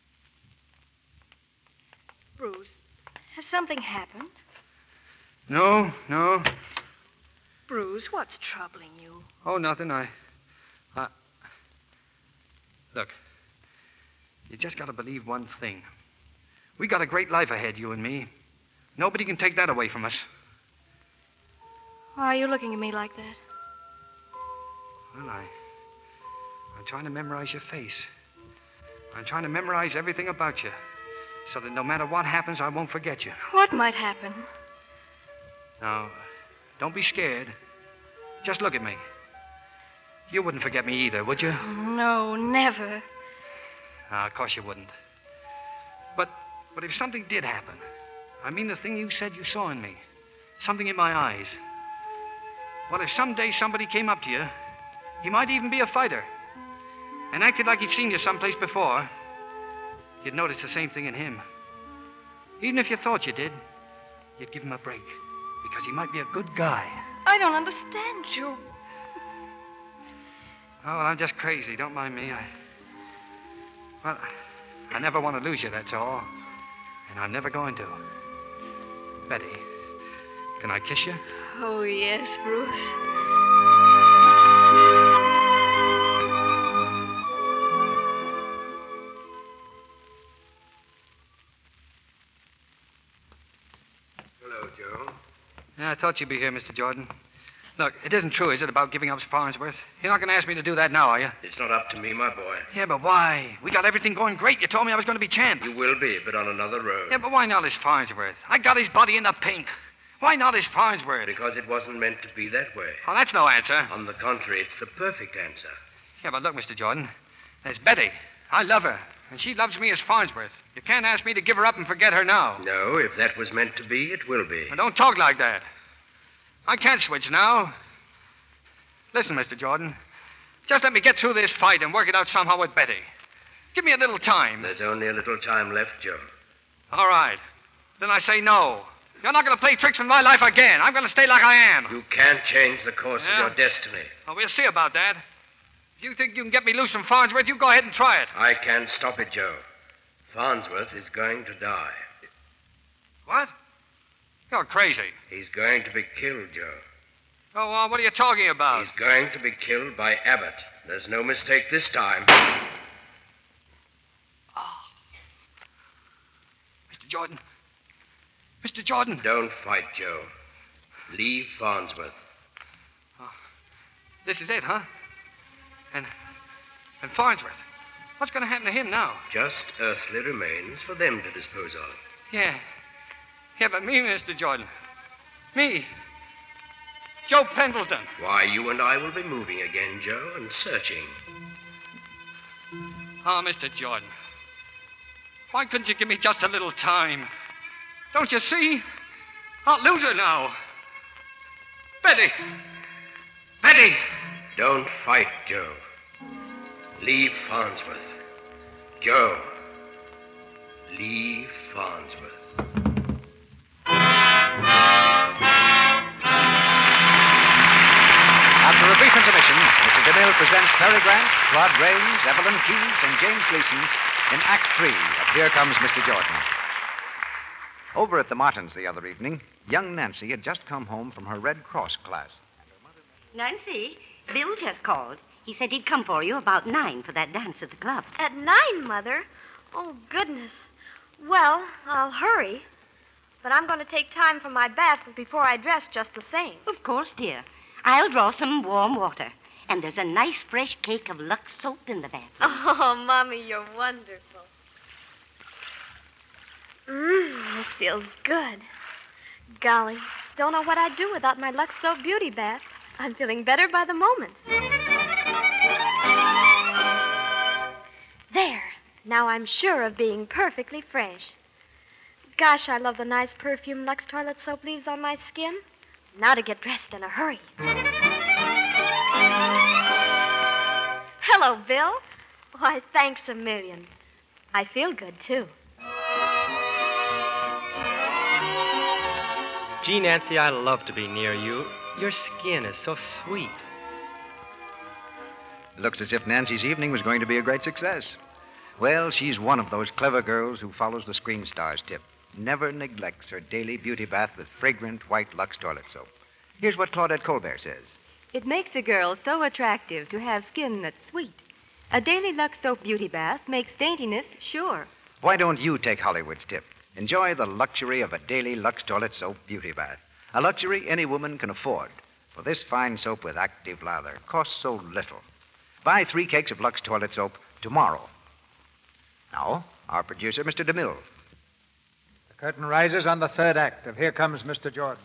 Bruce, has something happened? No, no. Bruce, what's troubling you? Oh, nothing. I... I... Look, you just got to believe one thing. We got a great life ahead, you and me. Nobody can take that away from us. Why are you looking at me like that? Well, I... I'm trying to memorize your face. I'm trying to memorize everything about you, so that no matter what happens, I won't forget you. What might happen? Now, don't be scared. Just look at me. You wouldn't forget me either, would you? No, never. Ah, of course you wouldn't. But, but if something did happen, I mean the thing you said you saw in me, something in my eyes. Well, if someday somebody came up to you, he might even be a fighter, and acted like he'd seen you someplace before, you'd notice the same thing in him. Even if you thought you did, you'd give him a break, because he might be a good guy. I don't understand you. Oh, well, I'm just crazy. Don't mind me. I... Well, I never want to lose you, that's all. And I'm never going to. Betty, can I kiss you? Oh, yes, Bruce. Hello, Joe. Yeah, I thought you'd be here, Mister Jordan. Look, it isn't true, is it, about giving up Farnsworth? You're not going to ask me to do that now, are you? It's not up to me, my boy. Yeah, but why? We got everything going great. You told me I was going to be champ. You will be, but on another road. Yeah, but why not his Farnsworth? I got his body in the pink. Why not his Farnsworth? Because it wasn't meant to be that way. Oh, that's no answer. On the contrary, it's the perfect answer. Yeah, but look, Mister Jordan. There's Betty. I love her, and she loves me as Farnsworth. You can't ask me to give her up and forget her now. No, if that was meant to be, it will be. Now, don't talk like that. I can't switch now. Listen, Mister Jordan. Just let me get through this fight and work it out somehow with Betty. Give me a little time. There's only a little time left, Joe. All right. Then I say no. You're not going to play tricks with my life again. I'm going to stay like I am. You can't change the course Yeah? of your destiny. Well, we'll see about that. If you think you can get me loose from Farnsworth, you go ahead and try it. I can't stop it, Joe. Farnsworth is going to die. What? You're crazy. He's going to be killed, Joe. Oh, uh, what are you talking about? He's going to be killed by Abbott. There's no mistake this time. Mister Jordan. Mister Jordan. Don't fight, Joe. Leave Farnsworth. This is it, huh? And, and Farnsworth. What's going to happen to him now? Just earthly remains for them to dispose of. Yeah. Yeah, but me, Mister Jordan. Me. Joe Pendleton. Why, you and I will be moving again, Joe, and searching. Oh, Mister Jordan. Why couldn't you give me just a little time? Don't you see? I'll lose her now. Betty. Betty. Don't fight, Joe. Leave Farnsworth. Joe. Leave Farnsworth. After a brief intermission, Mister DeMille presents Cary Grant, Claude Rains, Evelyn Keyes, and James Gleason in Act Three of Here Comes Mister Jordan. Over at the Martins the other evening, young Nancy had just come home from her Red Cross class. Nancy, Bill just called. He said he'd come for you about nine for that dance at the club. At nine, Mother? Oh, goodness. Well, I'll hurry. But I'm going to take time for my bath before I dress just the same. Of course, dear. I'll draw some warm water. And there's a nice fresh cake of Lux soap in the bathroom. Oh, Mommy, you're wonderful. Mmm, this feels good. Golly, don't know what I'd do without my Lux Soap Beauty Bath. I'm feeling better by the moment. There. Now I'm sure of being perfectly fresh. Gosh, I love the nice perfume Lux toilet soap leaves on my skin. Now to get dressed in a hurry. Hello, Bill. Why, thanks a million. I feel good, too. Gee, Nancy, I love to be near you. Your skin is so sweet. Looks as if Nancy's evening was going to be a great success. Well, she's one of those clever girls who follows the screen star's tip. Never neglects her daily beauty bath with fragrant white Lux toilet soap. Here's what Claudette Colbert says. It makes a girl so attractive to have skin that's sweet. A daily Lux soap beauty bath makes daintiness sure. Why don't you take Hollywood's tip? Enjoy the luxury of a daily Lux toilet soap beauty bath. A luxury any woman can afford. For this fine soap with active lather costs so little. Buy three cakes of Lux toilet soap tomorrow. Now, our producer, Mister DeMille. The curtain rises on the third act of Here Comes Mister Jordan.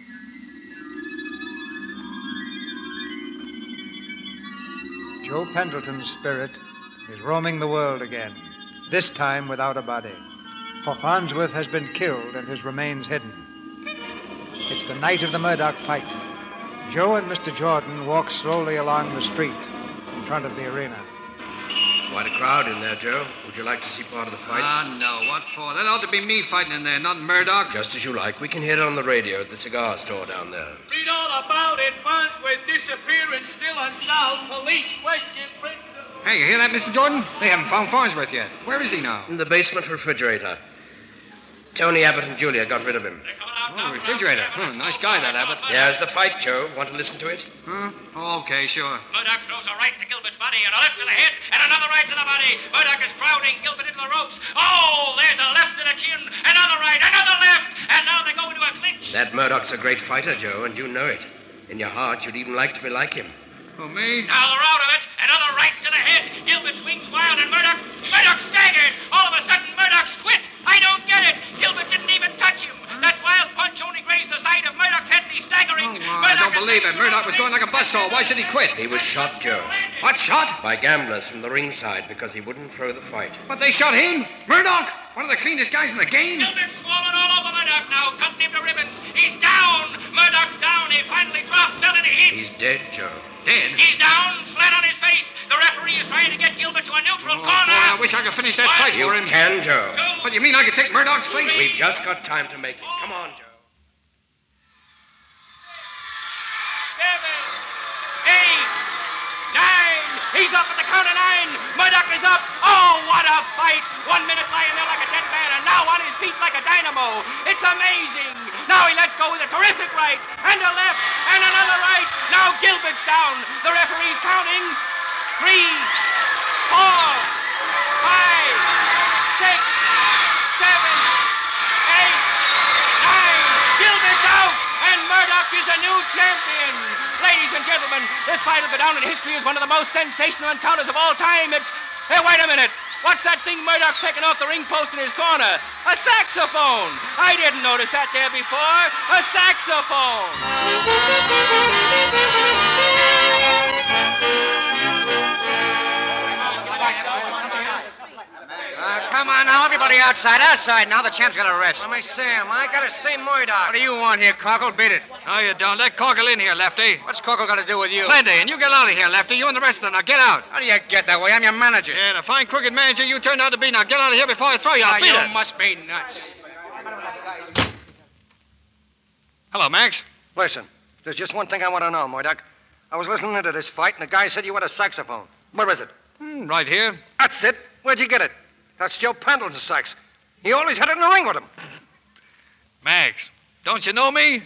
Joe Pendleton's spirit is roaming the world again, this time without a body. For Farnsworth has been killed and his remains hidden. It's the night of the Murdoch fight. Joe and Mister Jordan walk slowly along the street in front of the arena. Quite a crowd in there, Joe. Would you like to see part of the fight? Ah, no. What for? That ought to be me fighting in there, not Murdoch. Just as you like. We can hear it on the radio at the cigar store down there. Read all about it. Farnsworth disappearance still unsolved. Police question Prince. Hey, you hear that, Mister Jordan? They haven't found Farnsworth yet. Where is he now? In the basement refrigerator. Tony Abbott and Julia got rid of him. Oh, the refrigerator. Hmm, nice guy, that Abbott. There's the fight, Joe. Want to listen to it? Huh? Oh, okay, sure. Murdoch throws a right to Gilbert's body and a left to the head and another right to the body. Murdoch is crowding Gilbert into the ropes. Oh, there's a left to the chin, another right, another left, and now they go into a clinch. That Murdoch's a great fighter, Joe, and you know it. In your heart, you'd even like to be like him. Oh, me? Now they're out of it. Another right to the head. Gilbert swings wild, and Murdoch... Murdoch staggered. All of a sudden, Murdoch's quit. I don't get it. Gilbert didn't even touch him. That wild punch only grazed the side of Murdoch's head, and he's staggering. Oh, I don't believe it. Murdoch was going like a buzzsaw. Why should he quit? He was shot, Joe. What, shot? By gamblers from the ringside because he wouldn't throw the fight. But they shot him? Murdoch? One of the cleanest guys in the game? Gilbert's swollen all over Murdoch now, cutting him to ribbons. He's down. Murdoch's down. He finally dropped, fell in a heap. He's dead, Joe. Dead? He's down, flat on his face. The referee is trying to get Gilbert to a neutral Oh, corner. boy, I wish I could finish that fight You for him. can, Joe. What, you mean I could take Murdoch's place? We've just got time to make it. Come on, Joe. Seven, eight, nine. He's up at the count of nine. Murdoch is up. Oh, what a fight. One minute lying there like a dead man, and now on his feet like a dynamo. It's amazing. Now he lets go with a terrific right, and a left, and another right. Now Gilbert's down. The referee's counting. Three, four, five, six, seven, eight, nine. Gilbert's out, and Murdoch is the new champion. Ladies and gentlemen, this fight will go down in history as one of the most sensational encounters of all time. It's... Hey, wait a minute. What's that thing Murdoch's taken off the ring post in his corner? A saxophone. I didn't notice that there before. A saxophone. Uh, come on now, everybody outside, outside now. The champ's got to rest. Let me see him. I got to see Murdoch. What do you want here, Cockle? Beat it. No, you don't. Let Cockle in here, Lefty. What's Coco got to do with you? Plenty, and you get out of here, Lefty. You and the rest of them. Now get out. How do you get that way? I'm your manager. Yeah, the fine crooked manager you turned out to be. Now get out of here before I throw you. I'll Ah, beat you it. must be nuts. Hello, Max. Listen, there's just one thing I want to know, Murdoch. I was listening to this fight, and the guy said you had a saxophone. Where is it? Hmm, right here. That's it. Where'd you get it? That's Joe Pendleton's sax. He always had it in the ring with him. Max, don't you know me?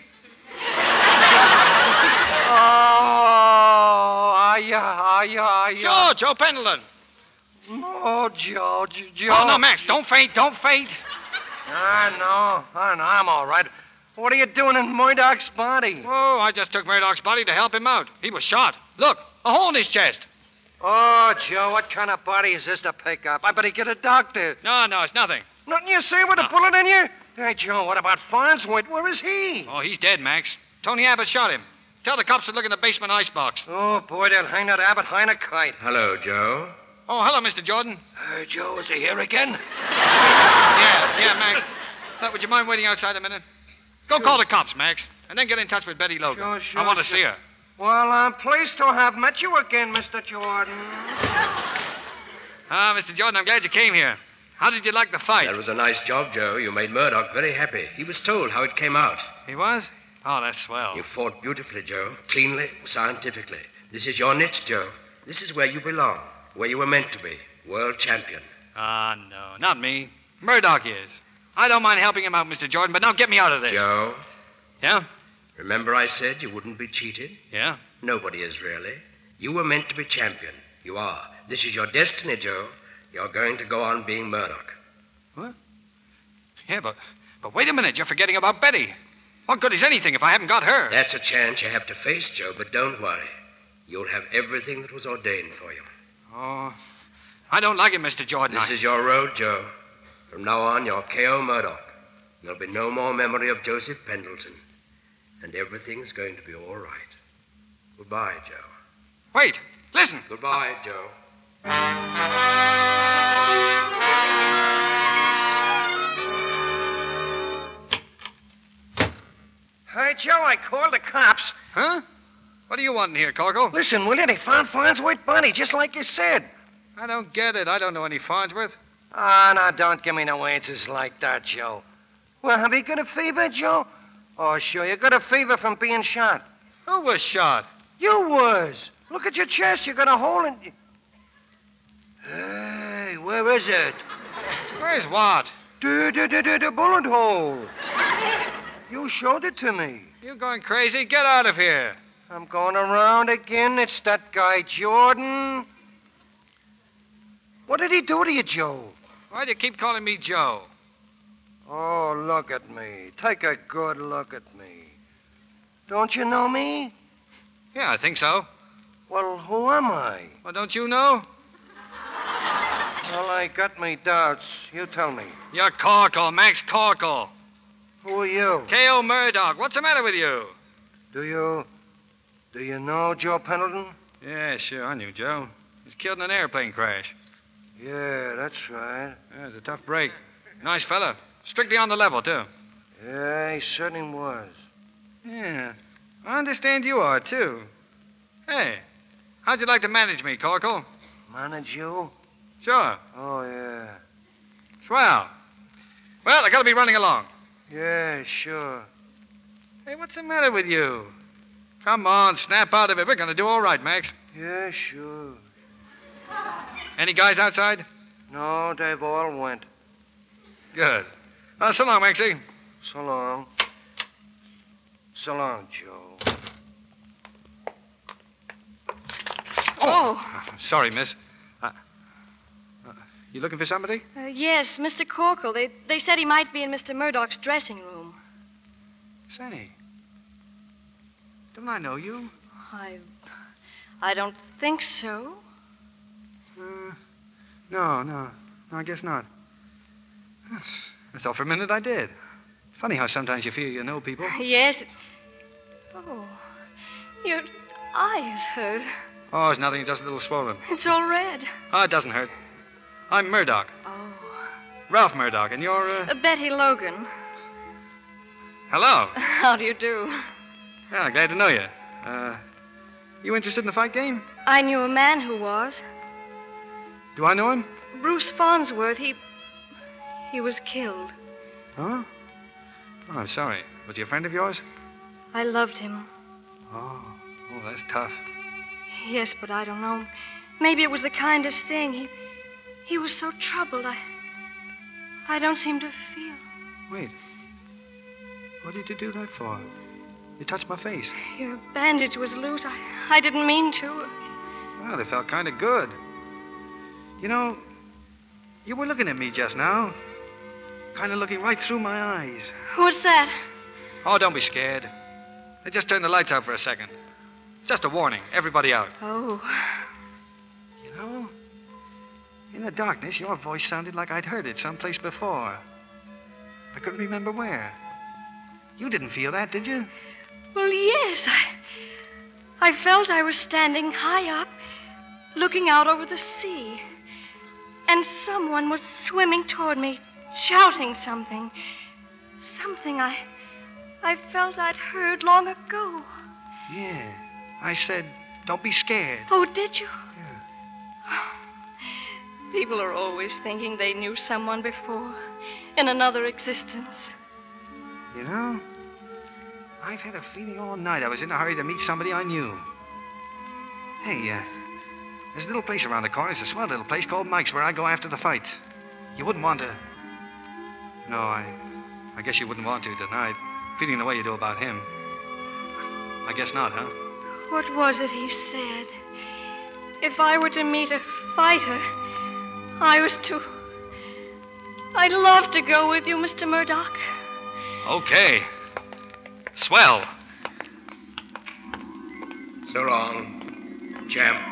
Oh, are you, are you, are you? Sure, Joe Pendleton. Oh, Joe, Joe, Joe. Oh, no, Max, don't faint, don't faint. I know, I know, I'm all right. What are you doing in Murdoch's body? Oh, I just took Murdoch's body to help him out. He was shot. Look, a hole in his chest. Oh, Joe, what kind of body is this to pick up? I better get a doctor. No, no, it's nothing. Nothing you say with a bullet in you? Hey, Joe, what about Farnsworth? Where is he? Oh, he's dead, Max. Tony Abbott shot him. Tell the cops to look in the basement icebox. Oh, boy, they'll hang that Abbott high in a kite. Hello, Joe. Oh, hello, Mister Jordan. Hey, Joe, is he here again? Yeah, yeah, Max. Look, would you mind waiting outside a minute? Go call the cops, Max, and then get in touch with Betty Logan. Sure, sure, I want to sure. see her. Well, I'm pleased to have met you again, Mister Jordan. Ah, Mister Jordan, I'm glad you came here. How did you like the fight? That was a nice job, Joe. You made Murdoch very happy. He was told how it came out. He was? Oh, that's swell. You fought beautifully, Joe. Cleanly, scientifically. This is your niche, Joe. This is where you belong. Where you were meant to be. World champion. Ah, no, not me. Murdoch is. I don't mind helping him out, Mister Jordan, but now get me out of this. Joe? Yeah? Remember I said you wouldn't be cheated? Yeah? Nobody is, really. You were meant to be champion. You are. This is your destiny, Joe. You're going to go on being Murdoch. What? Yeah, but, but wait a minute. You're forgetting about Betty. What good is anything if I haven't got her? That's a chance you have to face, Joe, but don't worry. You'll have everything that was ordained for you. Oh, I don't like it, Mister Jordan. This I... is your road, Joe. From now on, you're K O Murdoch. There'll be no more memory of Joseph Pendleton. And everything's going to be all right. Goodbye, Joe. Wait, listen. Goodbye, Joe. Hey, Joe, I called the cops. Huh? What do you want in here, Corgo? Listen, will you? They found Farnsworth's body, just like you said. I don't get it. I don't know any Farnsworth. Ah, now, don't give me no answers like that, Joe. Well, have you got a fever, Joe? Oh, sure, you got a fever from being shot. Who was shot? You was. Look at your chest. You got a hole in... is it? Where's what? The, the, the, the, the bullet hole. You showed it to me. You going crazy? Get out of here. I'm going around again. It's that guy, Jordan. What did he do to you, Joe? Why do you keep calling me Joe? Oh, look at me. Take a good look at me. Don't you know me? Yeah, I think so. Well, who am I? Well, don't you know? Well, I got me doubts. You tell me. You're Corkle, Max Corkle. Who are you? K O. Murdoch. What's the matter with you? Do you... Do you know Joe Pendleton? Yeah, sure. I knew Joe. He was killed in an airplane crash. Yeah, that's right. Yeah, it was a tough break. Nice fella. Strictly on the level, too. Yeah, he certainly was. Yeah. I understand you are, too. Hey, how'd you like to manage me, Corkle? Manage you? Sure. Oh, yeah. Swell. Well, I gotta be running along. Yeah, sure. Hey, what's the matter with you? Come on, snap out of it. We're gonna do all right, Max. Yeah, sure. Any guys outside? No, they've all went. Good. Uh, so long, Maxie. So long. So long, Joe. Oh. Sorry, miss. Uh, uh, you looking for somebody? Uh, yes, Mister Corkle. They, they said he might be in Mister Murdoch's dressing room. Say, don't I know you? I... I don't think so. Uh, no, no. No, I guess not. I thought for a minute I did. Funny how sometimes you feel you know people. Yes. Oh, your eye is hurt. Oh, it's nothing. Just a little swollen. It's all red. Oh, it doesn't hurt. I'm Murdoch. Oh. Ralph Murdoch, and you're, uh... Uh, Betty Logan. Hello. How do you do? Yeah, glad to know you. Uh, you interested in the fight game? I knew a man who was. Do I know him? Bruce Farnsworth. He... He was killed. Huh? Oh, I'm sorry. Was he a friend of yours? I loved him. Oh, oh, that's tough. Yes, but I don't know. Maybe it was the kindest thing. He... He was so troubled. I... I don't seem to feel. Wait. What did you do that for? You touched my face. Your bandage was loose. I, I didn't mean to. Well, they felt kind of good. You know, you were looking at me just now. Kind of looking right through my eyes. What's that? Oh, don't be scared. They just turned the lights out for a second. Just a warning. Everybody out. Oh. You know, in the darkness, your voice sounded like I'd heard it someplace before. I couldn't remember where. You didn't feel that, did you? Well, yes. I, I felt I was standing high up, looking out over the sea. And someone was swimming toward me, shouting something. Something I... I felt I'd heard long ago. Yeah. I said, don't be scared. Oh, did you? Yeah. People are always thinking they knew someone before, in another existence. You know, I've had a feeling all night I was in a hurry to meet somebody I knew. Hey, uh, there's a little place around the corner. It's a swell little place called Mike's where I go after the fight. You wouldn't want to... No, I... I guess you wouldn't want to tonight, feeling the way you do about him. I guess not, huh? What was it he said? If I were to meet a fighter, I was to... I'd love to go with you, Mister Murdoch. Okay. Swell. So long, champ.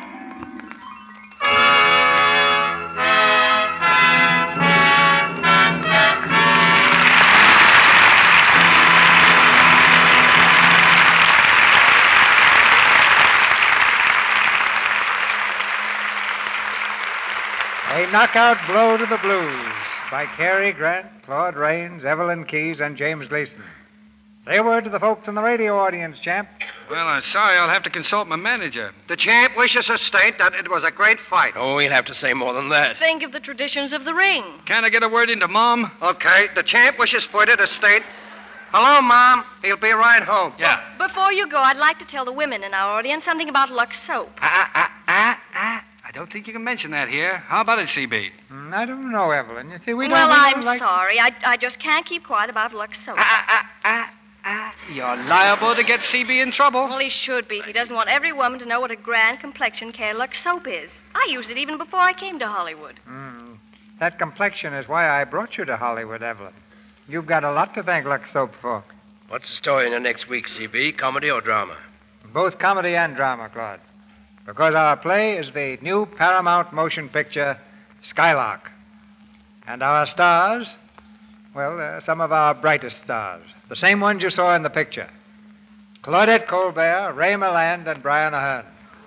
A knockout blow to the blues by Cary Grant, Claude Rains, Evelyn Keyes, and James Gleason. Say a word to the folks in the radio audience, champ. Well, I'm sorry. I'll have to consult my manager. The champ wishes to state that it was a great fight. Oh, we'll have to say more than that. Think of the traditions of the ring. Can I get a word into Mom? Okay, the champ wishes for you to state, hello, Mom. He'll be right home. Yeah. Before you go, I'd like to tell the women in our audience something about Lux soap. Ah, ah, ah, ah. I don't think you can mention that here. How about it, C B? Mm, I don't know, Evelyn. You see, we don't... well, we don't I'm like... sorry. I, I just can't keep quiet about Lux soap. You're liable to get C B in trouble. Well, he should be if he doesn't want every woman to know what a grand complexion care Lux soap is. I used it even before I came to Hollywood. Mm, that complexion is why I brought you to Hollywood, Evelyn. You've got a lot to thank Lux Soap for. What's the story in the next week, C B? Comedy or drama? Both comedy and drama, Claude. Because our play is the new Paramount motion picture, Skylark. And our stars, well, uh, some of our brightest stars. The same ones you saw in the picture. Claudette Colbert, Ray Milland, and Brian Ahern.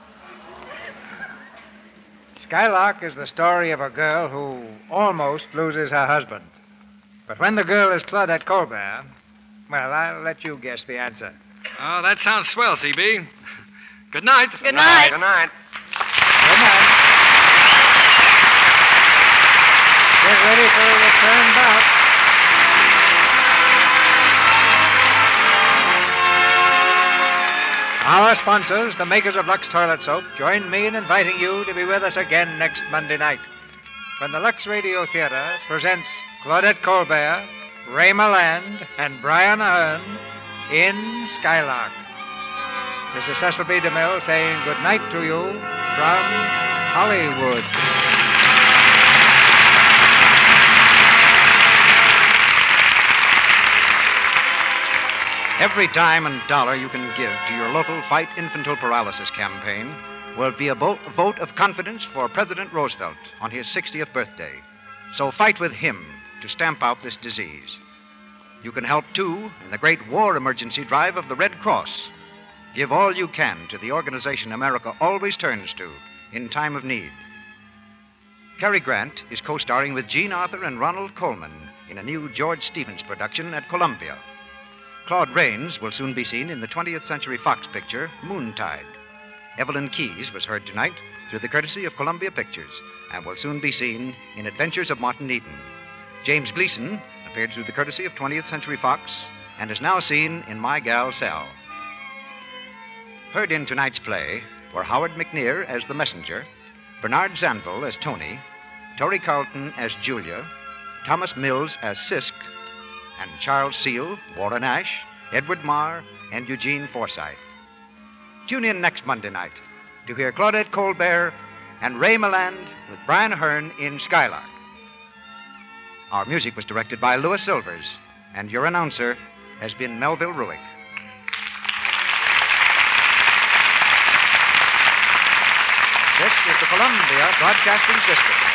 Skylark is the story of a girl who almost loses her husband. But when the girl is Claudette Colbert, well, I'll let you guess the answer. Oh, that sounds swell, C B. Good night. Good night. Good night. Good night. Get ready for a return bout. Our sponsors, the makers of Lux Toilet Soap, join me in inviting you to be with us again next Monday night when the Lux Radio Theater presents Claudette Colbert, Ray Milland, and Brian Ahern in Skylark. This is Cecil B. DeMille saying good night to you from Hollywood. Every dime and dollar you can give to your local Fight Infantile Paralysis campaign will be a bo- vote of confidence for President Roosevelt on his sixtieth birthday. So fight with him to stamp out this disease. You can help, too, in the great war emergency drive of the Red Cross. Give all you can to the organization America always turns to in time of need. Cary Grant is co-starring with Jean Arthur and Ronald Colman in a new George Stevens production at Columbia. Claude Rains will soon be seen in the twentieth Century Fox picture, Moontide. Evelyn Keyes was heard tonight through the courtesy of Columbia Pictures and will soon be seen in Adventures of Martin Eden. James Gleason appeared through the courtesy of twentieth Century Fox and is now seen in My Gal Sal. Heard in tonight's play were Howard McNear as the messenger, Bernard Zanville as Tony, Tori Carlton as Julia, Thomas Mills as Sisk, and Charles Seal, Warren Ash, Edward Marr, and Eugene Forsythe. Tune in next Monday night to hear Claudette Colbert and Ray Milland with Brian Ahern in Skylark. Our music was directed by Louis Silvers, and your announcer has been Melville Ruick. This is the Columbia Broadcasting System.